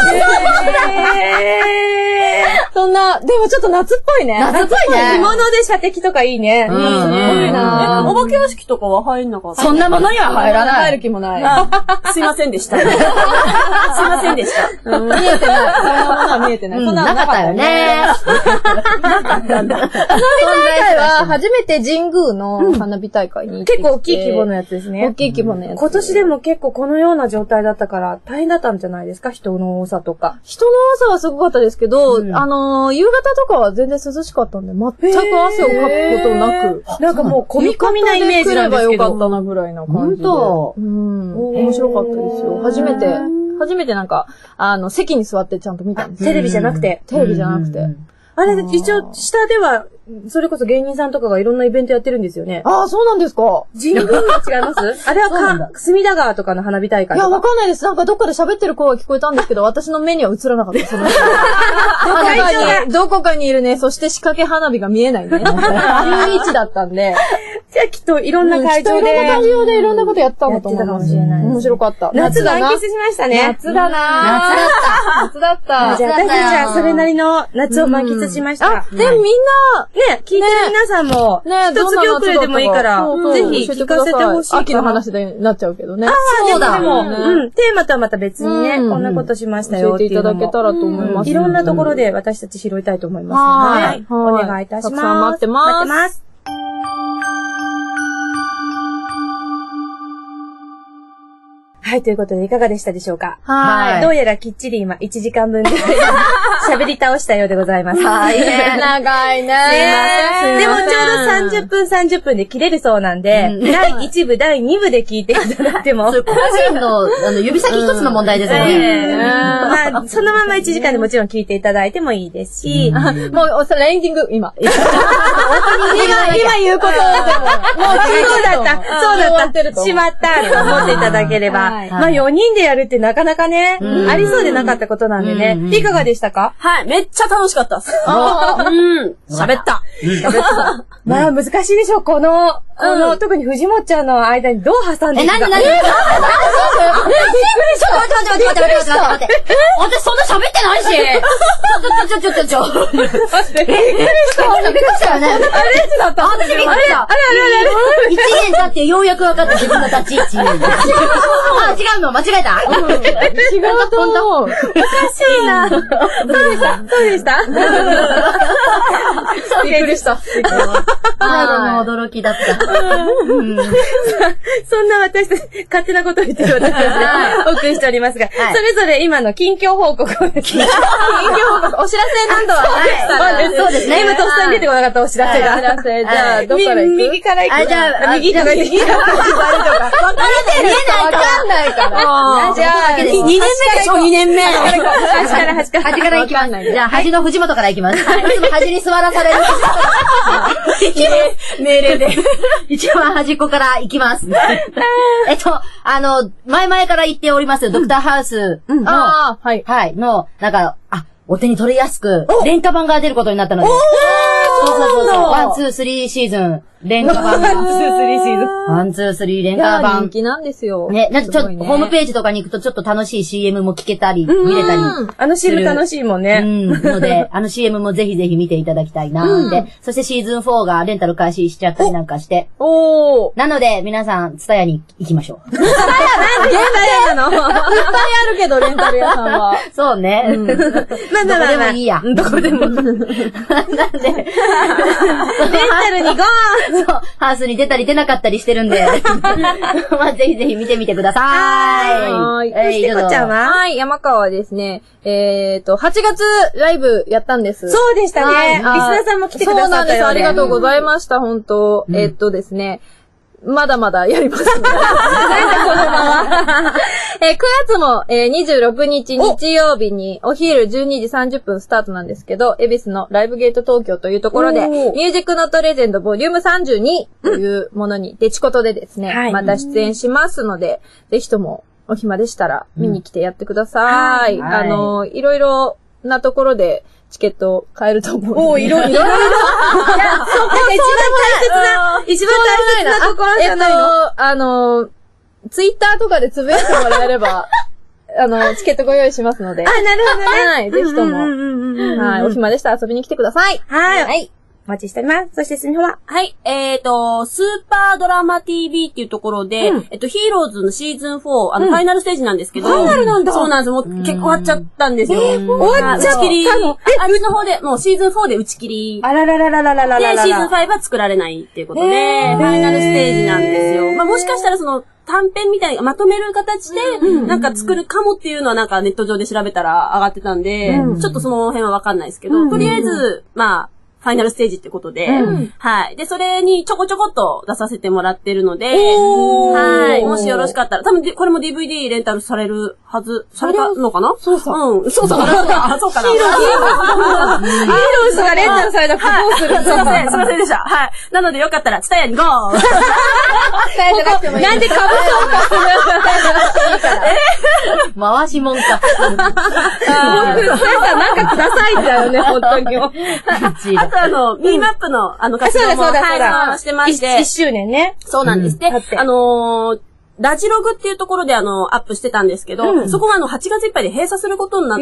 そんな、でもちょっと夏っぽいね。 夏っぽいね。 着物で射的とかいいね。 うん。 すごいな。 お化け屋敷とかは入んなかった。 そんなものには入らない。 入る気もない。 すいませんでした。すいませんでした。 見えてない。そんなものは見えてない。そんななかったよね。 なかったんだ。花火大会は初めて神宮の花火大会に行ってきて。 結構きい規模のやつですね。 大きい規模のやつ。 今年でも結構このような状態だったから大変だったんじゃないですか、人の多さとか。 人の多さはすごかったですけど、うん、あのー、夕方とかは全然涼しかったんで、全く汗をかくことなく。 なんかもう込み込みなイメージなんですけど。 よかったなぐらいな感じで。 本当。 うん。面白かったですよ。初めて、初めてなんか、あの、席に座ってちゃんと見たんです。 テレビじゃなくて。 テレビじゃなくて。 あれ、一応、下では、それこそ芸人さんとかがいろんなイベントやってるんですよね。 ああ、そうなんですか。 神宮は違いますあれはか、隅田川とかの花火大会。 いや、わかんないです。なんかどっかで喋ってる声が聞こえたんですけど、私の目には映らなかった。そのどこかに、どこかにいるね、そして仕掛け花火が見えないね。いう位置だったんで。 じゃあきっといろんな会場で。 いろんな会場でいろんなことやったんだと思います。面白かった。 夏満喫しましたね。 夏だな夏だった。夏だった。 じゃあ私たちはそれなりの夏を満喫しました。 で、みんな、 ね、聞いてる皆さんも、一つ行くれでもいいから、ぜひ聞かせてほしい。 秋の話でなっちゃうけどね。 ああ、そうだ。でも、うん、テーマとはまた別にね、こんなことしましたよっていうのも。 教えていただけたらと思います。 いろんなところで私たち拾いたいと思いますので、お願いいたします。たくさん待ってます。 待ってます。はい、ということでいかがでしたでしょうか？ はい。 どうやらきっちり今いちじかんぶんで喋り倒したようでございます。 はい。長いね。 すいません。でもちょうどさんじゅっぷんさんじゅっぷんで切れるそうなんで、うん、だいいち部、だいに部で聞いていただいても。 それ個人の、あの、指先一つの問題ですよね。 うんまあ、そのままいちじかんでもちろん聞いていただいてもいいですし、うん、 もう、それエンディング、今。今、今言うことでも。もう、 そうだった。そうだった。しまったと思っていただければ。はい、まあよにんでやるってなかなかね、ありそうでなかったことなんでね。いかがでしたか？ はい、めっちゃ楽しかったっす。うん。喋った。 喋った。まあ難しいでしょ、この、この、特に藤本ちゃんの間にどう挟んでいくか。 え、なになにびっくりした。待って待って待って待って待って待って。私そんな喋ってないし。ちょちょちょちょちょ。びっくりした。びっくりしたよね。あれだった。私びっくりした。あれあれあれ。一年経ってようやく分かった自分の立ち位置。あ、違うの間違えた。 違うと思う。 おかしいな。そうでした。そうでした。 びっくりした。 最後の驚きだった。 そんな私たち、勝手なことを言ってる私たちでお送りしておりますが、それぞれ今の近況報告を。近況報告。お知らせなんとは。 そうですね。今とっさに出てこなかったお知らせが。 お知らせ。じゃあ、どこから行く？ 右から行く。 あ、じゃあ、 右とか右とか。わかれて見えないから。わかんないから。 じゃあ、にねんめでしょ、にねんめ。端から端から。 端から行きます。じゃあ、端の藤本から行きます。いつも端に座らされる。 命令で。 一番端っこから行きます。えっと、あの、前々から言っております、ドクターハウスの、はい。はい。の、なんか、あ、お手に取りやすく、廉価版が出ることになったので。そうそうそうそう。ワン、ツー、スリーシーズン。廉価版。 ワン、ツー、スリーシーズン。 ワン、ツー、スリー廉価版。 人気なんですよ。 ね、なんかちょっと、ホームページとかに行くとちょっと楽しい シーエム も聞けたり、見れたり。 あの シーエム 楽しいもんね。 うん。ので、あの シーエム もぜひぜひ見ていただきたいなって。そしてシーズンフォーがレンタル開始しちゃったりなんかして。 おー。 なので、皆さん、ツタヤに行きましょう。 ツタヤなんでツタヤなの？ツタヤあるけど、レンタル屋さんは。 そうね。うん。まあまあまあ。どこでもいいや。 どこでも。なんで、レンタルにゴーン！ そう、ハウスに出たり出なかったりしてるんで。まあ、ぜひぜひ見てみてください。 はい。そしてこちゃんは？ はい、山川はですね、えっと、はちがつライブやったんです。 そうでしたね。リスナーさんも来てくださったよね。そうなんです。 ありがとうございました、本当えっとですね、まだまだやりますね。なんでこのまま。えー、くがつも、えー、にじゅうろくにち日曜日にお昼じゅうにじさんじゅっぷんスタートなんですけど、恵比寿のライブゲート東京というところで、ミュージックノットレジェンドボリュームさんじゅうにというものに、デチコトでですね、はい、また出演しますので、ぜひともお暇でしたら見に来てやってください。うん、はい、あの、いろいろなところで、チケットを買えると思う。 おー、いろいろ。いろいろ。いや、そっか、一番大切な、一番大切なところじゃないの？ えっと、あの、ツイッターとかでつぶやいてもらえれば、あの、チケットご用意しますので。 あ、なるほどね。 はい、ぜひとも。はい、お暇でしたら遊びに来てください。 はい。はい。 お待ちしております。そしてすみほははい、えっと、スーパードラマ ティーブイ っていうところで、 うん、 えっと、ヒーローズのシーズンフォー、あの、 うん、 ファイナルステージなんですけど、 ファイナルなんだ。 そうなんです。もう結構終わっちゃったんですよ。 えー、終わっちゃったの？ 打ち切り。あっちの方で、もうシーズンフォーで打ち切り。 あららららららららら。 で、シーズンファイブは作られないっていうことで、ファイナルステージなんですよ。まあ、もしかしたらその、短編みたいにまとめる形で、なんか作るかもっていうのはなんかネット上で調べたら上がってたんで、うん、ちょっとその辺はわかんないですけど、うん、とりあえず、まあ、ファイナルステージってことで、うん、はい。で、それにちょこちょこっと出させてもらってるので、はい。もしよろしかったら、多分これも ディーブイディー レンタルされるはず、されたのかな？ そうそう。 うん。そうそう。あ、そうかな。ヒーローズ。ヒーローズがレンタルされたらどうする？ すいません、すいませんでした。はい。なのでよかったら、ツタヤにゴー！ なんでかぶそうかする？ え回しもんか。 ああ。皆さんなんかくださいんだよね、本当に。 あとあの、ミーマップのあの活動もはいしてまして。 いっしゅうねんね。 そうなんです。で、あのー、ラジログっていうところであの、アップしてたんですけど、うん、そこがあの、はちがついっぱいで閉鎖することになって、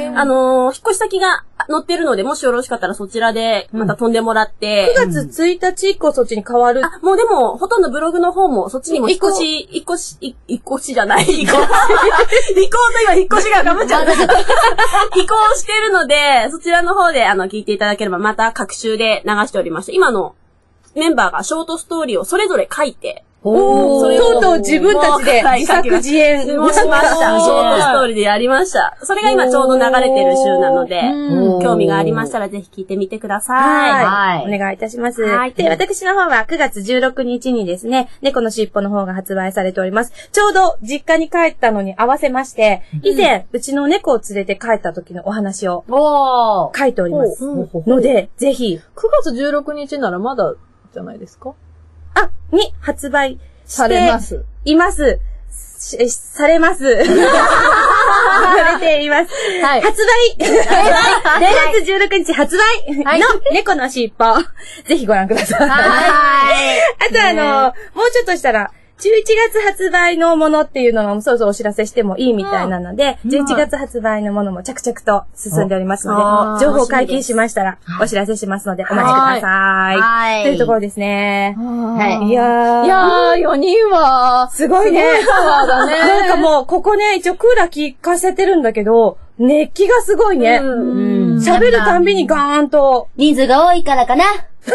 あのー、引っ越し先が載ってるので、もしよろしかったらそちらでまた飛んでもらって。 うん、くがつついたち以降そっちに変わる。 あ、もうでも、ほとんどブログの方もそっちにも引っ越し、引っ越し、引っ越しじゃない。移行。移行と今引っ越しが被っちゃった。移行してるので、そちらの方であの、聞いていただければまた各週で流しておりまして、今のメンバーがショートストーリーをそれぞれ書いて、 おー、とうとう自分たちで自作自演をしました。ショートストーリーでやりました。それが今ちょうど流れてる週なので、興味がありましたらぜひ聞いてみてください。 はい。お願いいたします。はい。で、私の方はくがつじゅうろくにちにですね、猫のしっぽの方が発売されております。ちょうど実家に帰ったのに合わせまして、以前、うちの猫を連れて帰った時のお話を書いております。ので、ぜひ。 くがつじゅうろくにちならまだじゃないですか？ あ、に発売されます。 います。し、されます。されています。はい。発売くがつじゅうろくにち発売の猫のしっぽ。ぜひご覧ください。はい。あとあの、もうちょっとしたら、じゅういちがつ発売のものっていうのもそうそうお知らせしてもいいみたいなので、じゅういちがつ発売のものも着々と進んでおりますので、情報解禁しましたらお知らせしますのでお待ちください。はい。というところですね。はい。いやー。 いやー、よにんは、 すごいね。 すごいパワーだね。 なんかもう、ここね、一応クーラー効かせてるんだけど、熱気がすごいね。うん。喋るたんびにガーンと。 人数が多いからかな。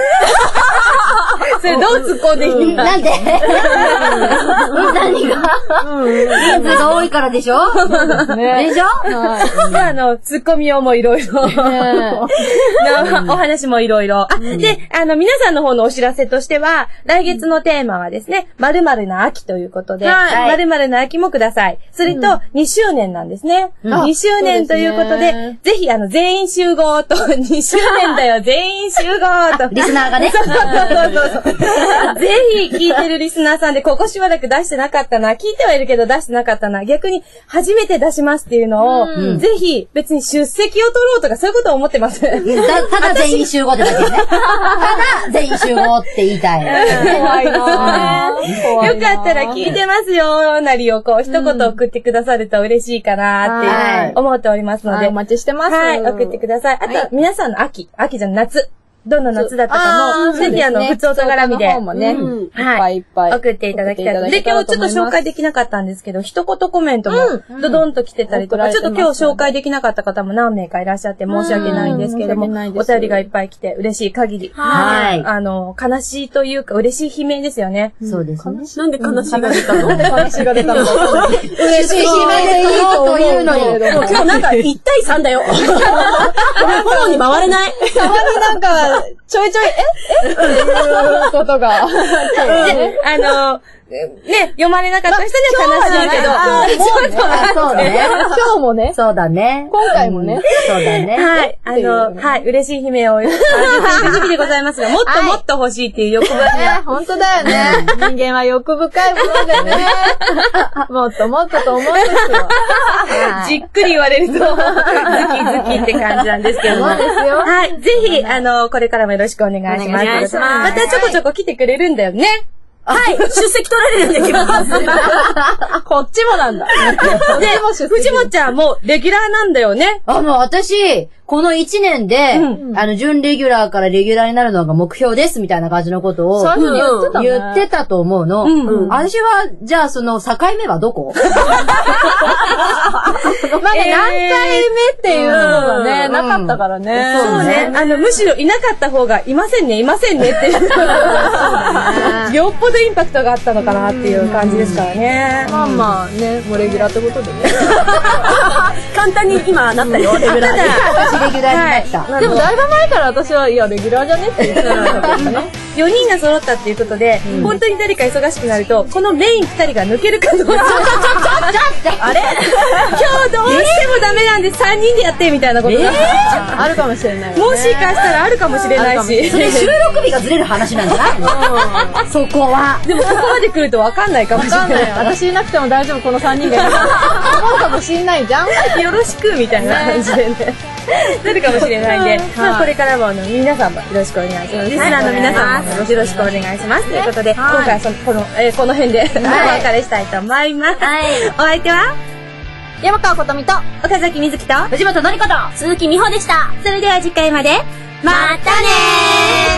それどう突っ込んでいいんだ？ なんで何が人数が多いからでしょ？でしょ？ あの、突っ込みようもいろいろ。お話もいろいろ。あ、で、あの、皆さんの方のお知らせとしては、来月のテーマはですね、〇〇な秋ということで、〇〇な秋もください。それと、にしゅうねんなんですね。にしゅうねんということで、ぜひ、あの、全員集合と、にしゅうねんだよ、全員集合と。 リスナーがね。 そうそうそうそう。ぜひ聞いてるリスナーさんで、ここしばらく出してなかったな、聞いてはいるけど出してなかったな、逆に初めて出しますっていうのを、うん、ぜひ別に出席を取ろうとかそういうことを思ってます。たただ全員集合ってだけね。ただ全員集合って言いたい。 怖いなぁ。よかったら聞いてますよ、なりをこう一言送ってくださると嬉しいかなって思っておりますので。 お待ちしてます。 はい、送ってください。あと、皆さんの秋、秋じゃん、夏。どんな夏だったかも、ぜひあの、普通音絡みで、はい、いっぱい送っていただきたい。で、今日ちょっと紹介できなかったんですけど、一言コメントもドドンと来てたりとか、ちょっと今日紹介できなかった方も何名かいらっしゃって申し訳ないんですけれども、お便りがいっぱい来て嬉しい限り。はい。あの、悲しいというか嬉しい悲鳴ですよね。 そうですね。 なんで悲しいが出たの？ なんで悲しいが出たの？ 嬉しい悲鳴でいいというのに。 今日なんかいちたいさんだよ。フォローに回れない。 たまになんか、ちょいちょい、ええっていうことが。あの、ね、読まれなかった人には悲しいけど。 あ、そうね。 今日もね。 そうだね。 今回もね。 そうだね。 はい。あの、はい。嬉しい悲鳴を、あげている時期でございますが、もっともっと欲しいっていう欲望が。 本当だよね。人間は欲深いものでね。もっともっとと思うんですよ。 じっくり言われると、ズキズキって感じなんですけども。 そうですよ。 はい。ぜひ、あの、これからもよろしくお願いします。お願いします。またちょこちょこ来てくれるんだよね。 はい、出席取られるんだけど。 こっちもなんだ。 で、藤本ちゃんもレギュラーなんだよね。 あ、もう私、 このいちねんで、あの、準レギュラーからレギュラーになるのが目標ですみたいな感じのことを、 最初に言ってたね。 言ってたと思うの。私は、じゃあその境目はどこまだ何回目っていうのがね、なかったからね。 そうね。あの、むしろいなかった方が、いませんね、いませんねっていう。よっぽどインパクトがあったのかなっていう感じですからね。 まあまあね、もうレギュラーってことでね。 簡単に今なったよ、レギュラーに。 私レギュラーになった。 でもだいぶ前から私は、いや、レギュラーじゃねって言ってたんだけどね。 よにんが揃ったっていうことで、本当に誰か忙しくなると、このメインふたりが抜けるかどうか。あれ今日どうしてもダメなんでさんにんでやってみたいなことが。 あるかもしれない。 もしかしたらあるかもしれないし。 それ収録日がずれる話なんじゃないのそこは。 でもここまで来るとわかんないかもしれない。 私いなくても大丈夫、このさんにんがいるから。思うかもしれないじゃん。 よろしくみたいな感じでね。なるかもしれないんで、まあこれからもあの皆さんもよろしくお願いします。リスナーの皆さんもよろしくお願いします。ということで、今回はそのこのえこの辺でお別れしたいと思います。お相手は山川ことみと岡崎みずきと藤本のりこと鈴木美穂でした。 それでは次回までまたねー。